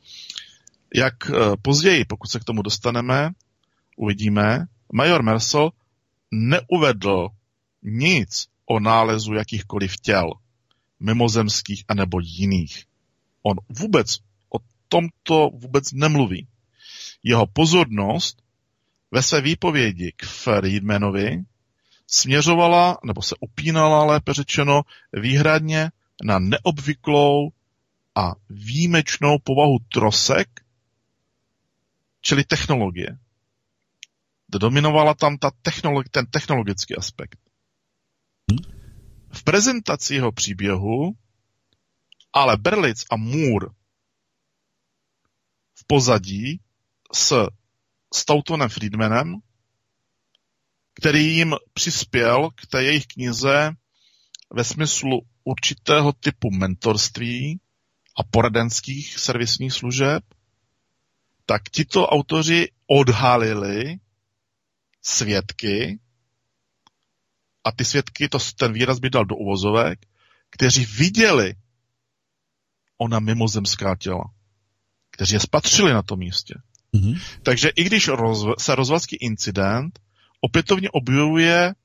Jak později, pokud se k tomu dostaneme, uvidíme, major Mercer neuvedl nic o nálezu jakýchkoliv těl, mimozemských anebo jiných. On vůbec o tomto vůbec nemluví. Jeho pozornost ve své výpovědi k Friedmanovi směřovala, nebo se upínala, lépe řečeno, výhradně na neobvyklou a výjimečnou povahu trosek, čili technologie. Dominovala tam ten technologický aspekt. V prezentaci jeho příběhu ale Berlitz a Moore v pozadí s Stoutonem Friedmanem, který jim přispěl k té jejich knize ve smyslu určitého typu mentorství a poradenských servisních služeb, tak tito autoři odhalili svědky, a ty svědky, ten výraz by dal do uvozovek, kteří viděli ona mimozemská těla, kteří je spatřili na tom místě. Mm-hmm. Takže i když se roswellský incident opětovně objevuje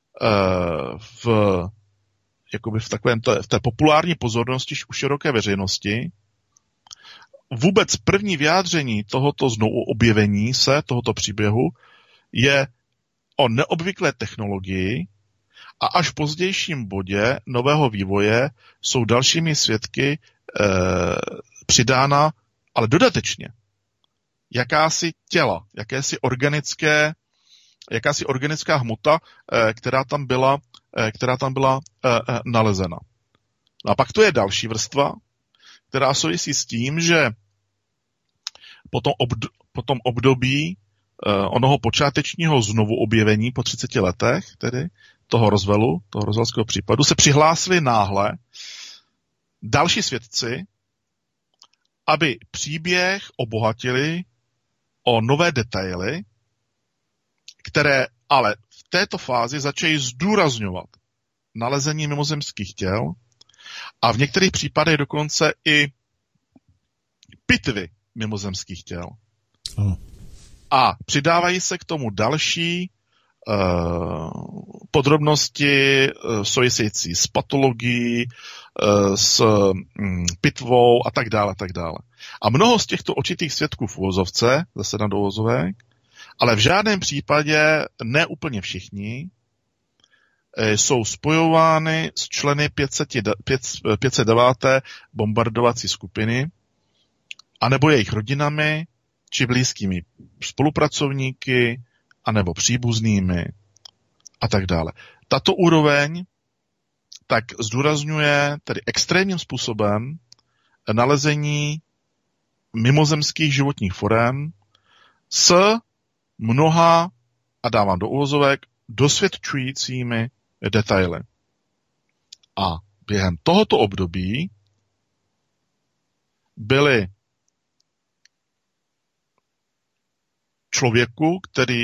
v té populární pozornosti u široké veřejnosti, vůbec první vyjádření tohoto znovu objevení se, tohoto příběhu, je o neobvyklé technologii a až v pozdějším bodě nového vývoje jsou dalšími svědky přidána, ale dodatečně, jakási těla, jakási organická hmota, která tam byla nalezena. No a pak to je další vrstva, která souvisí s tím, že po tom období onoho počátečního znovu objevení po 30 letech, tedy toho Roswellu, toho roswellského případu, se přihlásili náhle další svědci, aby příběh obohatili o nové detaily, které ale v této fázi začají zdůrazňovat nalezení mimozemských těl a v některých případech dokonce i pitvy mimozemských těl. A přidávají se k tomu další podrobnosti související s patologií, s pitvou a tak dále, tak dále. A mnoho z těchto očitých svědků v uvozovce, zase na dovozovek, Ale v žádném případě ne úplně všichni jsou spojovány s členy 509. bombardovací skupiny, anebo jejich rodinami, či blízkými spolupracovníky, anebo příbuznými a tak dále. Tato úroveň tak zdůrazňuje tedy extrémním způsobem nalezení mimozemských životních forem s mnoha, a dávám do uvozovek, dosvědčujícími detaily. A během tohoto období byli člověku, který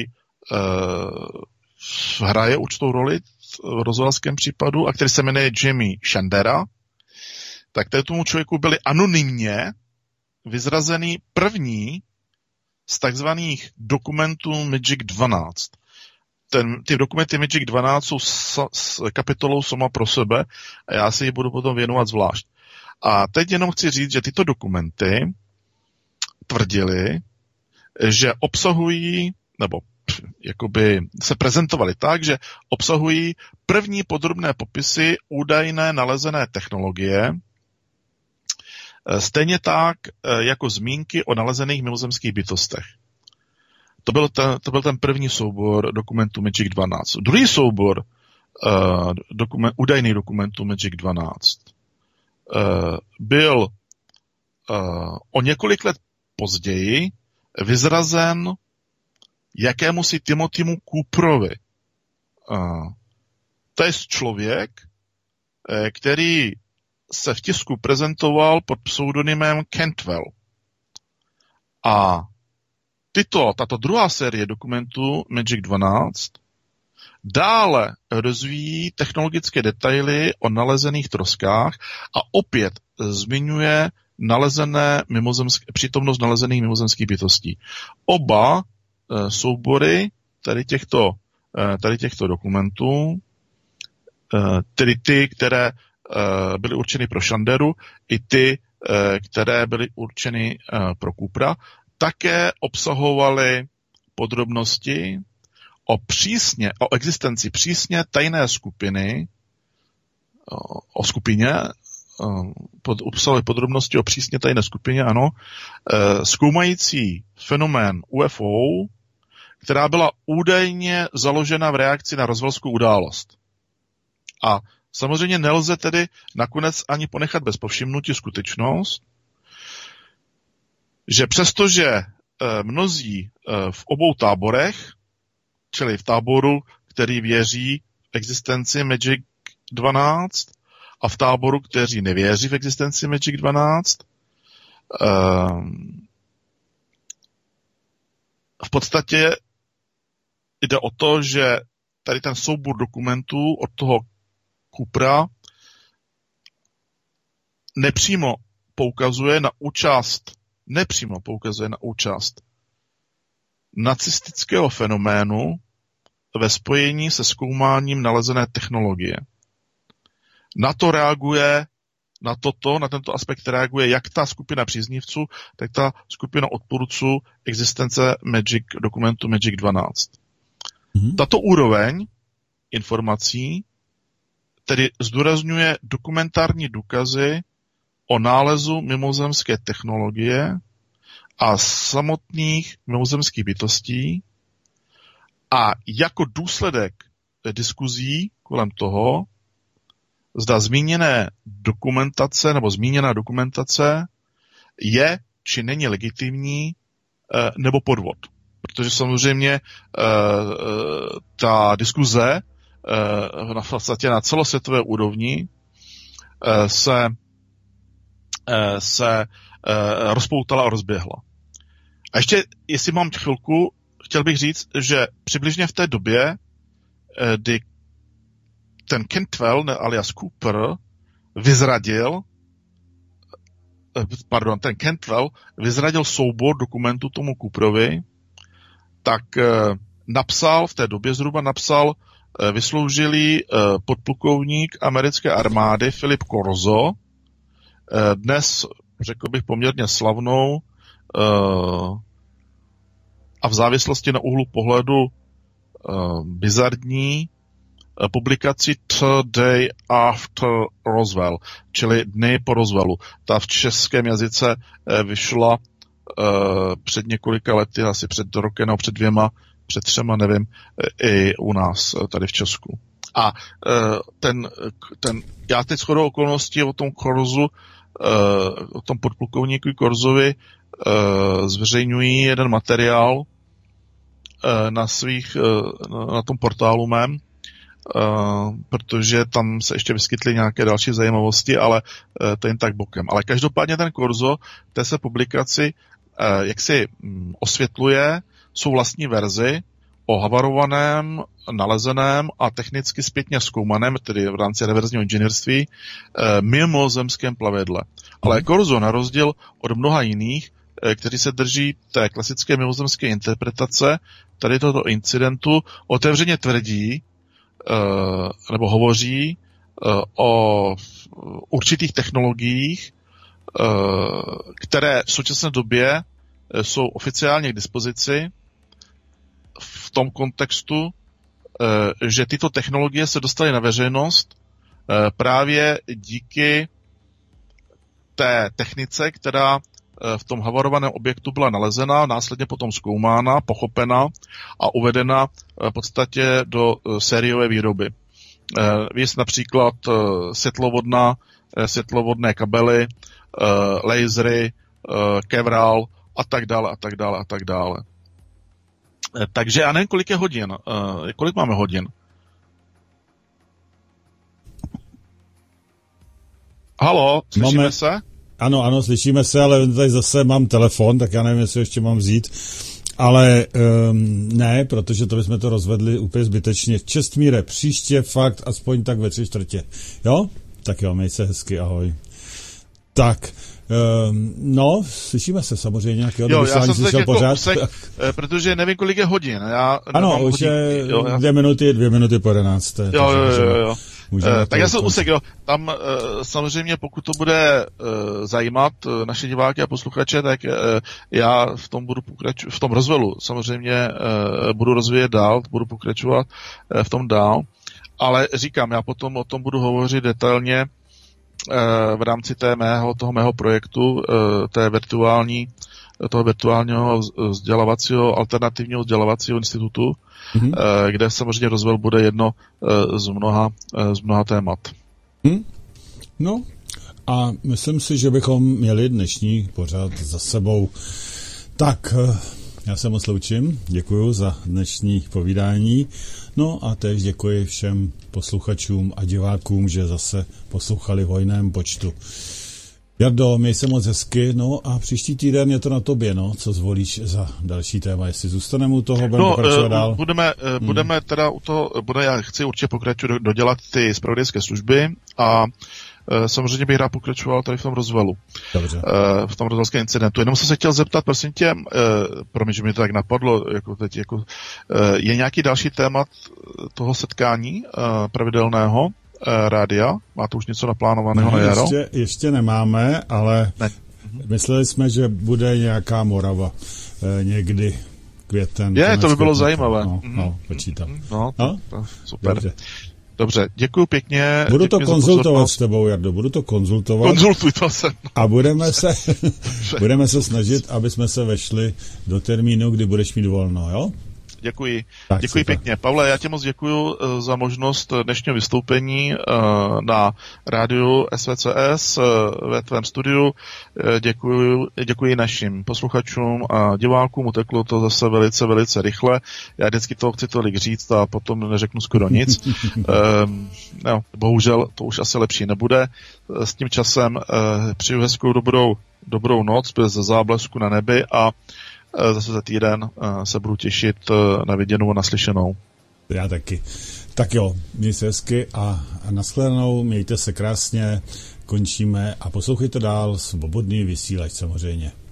hraje určitou roli v rozhovorském případu a který se jmenuje Jimmy Shandera, tak tomu člověku byly anonymně vyzrazený první z takzvaných dokumentů Magic 12. Ty dokumenty Magic 12 jsou s kapitolou sama pro sebe a já si ji budu potom věnovat zvlášť. A teď jenom chci říct, že tyto dokumenty tvrdili, že obsahují, nebo jakoby se prezentovaly tak, že obsahují první podrobné popisy údajné nalezené technologie, stejně tak jako zmínky o nalezených mimozemských bytostech. To byl ten první soubor dokumentů Magic 12. Druhý soubor údajných dokumentů Magic 12 byl o několik let později vyzrazen jakémusi Timothymu Cooperovi. To je člověk, který se v tisku prezentoval pod pseudonymem Cantwell. A tato druhá série dokumentů Magic 12 dále rozvíjí technologické detaily o nalezených troskách a opět zmiňuje přítomnost nalezených mimozemských bytostí. Oba soubory tady těchto dokumentů, tedy ty, které byly určeny pro Shanderu, i ty, které byly určeny pro Coopera, také obsahovaly podrobnosti o existenci přísně tajné skupiny, obsahovaly podrobnosti o přísně tajné skupině, ano, zkoumající fenomén UFO, která byla údajně založena v reakci na Roswellskou událost. A samozřejmě nelze tedy nakonec ani ponechat bez povšimnutí skutečnost, že přestože mnozí v obou táborech, čili v táboru, který věří v existenci Magic 12 a v táboru, kteří nevěří v existenci Magic 12, v podstatě jde o to, že tady ten soubor dokumentů od toho Coopera nepřímo poukazuje na účast nacistického fenoménu ve spojení se zkoumáním nalezené technologie. Na tento aspekt reaguje jak ta skupina příznivců, tak ta skupina odpůrců existence dokumentu Magic 12. Tato úroveň informací tedy zdůrazňuje dokumentární důkazy o nálezu mimozemské technologie a samotných mimozemských bytostí a jako důsledek diskuzí kolem toho, zda zmíněná dokumentace je či není legitimní nebo podvod. Protože samozřejmě ta diskuze v podstatě na celosvětové úrovni se rozpoutala a rozběhla. A ještě, jestli mám chvilku, chtěl bych říct, že přibližně v té době, kdy ten Cantwell, alias Cooper, vyzradil soubor dokumentů tomu Cooperovi, tak v té době vysloužilý podplukovník americké armády Philip Corso, dnes, řekl bych, poměrně slavnou a v závislosti na úhlu pohledu bizarní publikaci Day After Roswell, čili Dny po Roswellu. Ta v českém jazyce vyšla před několika lety, asi před rokem nebo před 2, před 3, nevím, i u nás tady v Česku. A já teď shodou okolností o tom Korzu, o tom podplukovníku Korzovi zveřejňují jeden materiál na tom portálu mém, protože tam se ještě vyskytly nějaké další zajímavosti, ale to jen tak bokem. Ale každopádně ten Korzo v té se publikaci jak si osvětluje svou vlastní verzi o havarovaném, nalezeném a technicky zpětně zkoumaném, tedy v rámci reverzního inženýrství, mimozemském plavidle. Ale Korzo, na rozdíl od mnoha jiných, kteří se drží té klasické mimozemské interpretace tady tohoto incidentu, otevřeně tvrdí nebo hovoří o určitých technologiích, které v současné době jsou oficiálně k dispozici v tom kontextu, že tyto technologie se dostaly na veřejnost právě díky té technice, která v tom havarovaném objektu byla nalezena, následně potom zkoumána, pochopena a uvedena v podstatě do sériové výroby. Víc například světlovodné kabely, lasery, kevral a tak dále, a tak dále, a tak dále. Takže já nevím, kolik je hodin. Kolik máme hodin? Halo, slyšíme se? Ano, slyšíme se, ale tady zase mám telefon, tak já nevím, jestli ještě mám vzít. Ale ne, protože to bychom to rozvedli úplně zbytečně. Čestmíre, příště fakt aspoň tak ve 3/4. Jo? Tak jo, měj se hezky, ahoj. Tak, slyšíme se samozřejmě nějakého já jsem teď jako úsek, protože nevím, kolik je hodin. Ano, už je 2 minuty po 11. Jo. Tak já jsem úsek, jo. Tam samozřejmě, pokud to bude zajímat naše diváky a posluchače, tak já v tom budu pokračovat, v tom Roswellu samozřejmě budu rozvíjet dál, budu pokračovat v tom dál, ale říkám, já potom o tom budu hovořit detailně v rámci toho mého projektu, toho virtuálního alternativního vzdělávacího institutu, kde samozřejmě Roswell bude jedno z mnoha témat. No a myslím si, že bychom měli dnešní pořad za sebou. Tak, já se moc loučím, děkuji za dnešní povídání, no a též děkuji všem posluchačům a divákům, že zase poslouchali v hojném počtu. Jardo, měj se moc hezky, no a příští týden je to na tobě, no, co zvolíš za další téma, jestli zůstaneme u toho, budeme pokračovat dál. Budeme teda u toho, já chci určitě pokračovat, dodělat ty zpravodajské služby a samozřejmě bych rád pokračoval tady v tom Roswellu. Dobře. V tom Roswellském incidentu. Jenom jsem se chtěl zeptat, prosím tě, promiň, že mi to tak napadlo, jako teď, je nějaký další témat toho setkání pravidelného rádia? Máte už něco naplánovaného na jaro? Ještě nemáme, ale mysleli jsme, že bude nějaká Morava někdy květen. To by bylo zajímavé. Počítám. Super. Dobře, děkuji pěkně. Budu to konzultovat s tebou, Jardo, Konzultuj to se. A budeme se snažit, aby jsme se vešli do termínu, kdy budeš mít volno, jo? Děkuji. Děkuji pěkně. Pavle, já tě moc děkuji za možnost dnešního vystoupení na rádiu SVCS ve tvém studiu. Děkuji našim posluchačům a divákům. Uteklo to zase velice, velice rychle. Já vždycky toho chci tolik říct a potom neřeknu skoro nic. Bohužel to už asi lepší nebude. S tím časem přeju hezkou dobrou noc bez záblesku na nebi a zase za týden se budu těšit na viděnou a naslyšenou. Já taky. Tak jo, měj se hezky a nashledanou, mějte se krásně, končíme a poslouchejte dál Svobodný vysílač samozřejmě.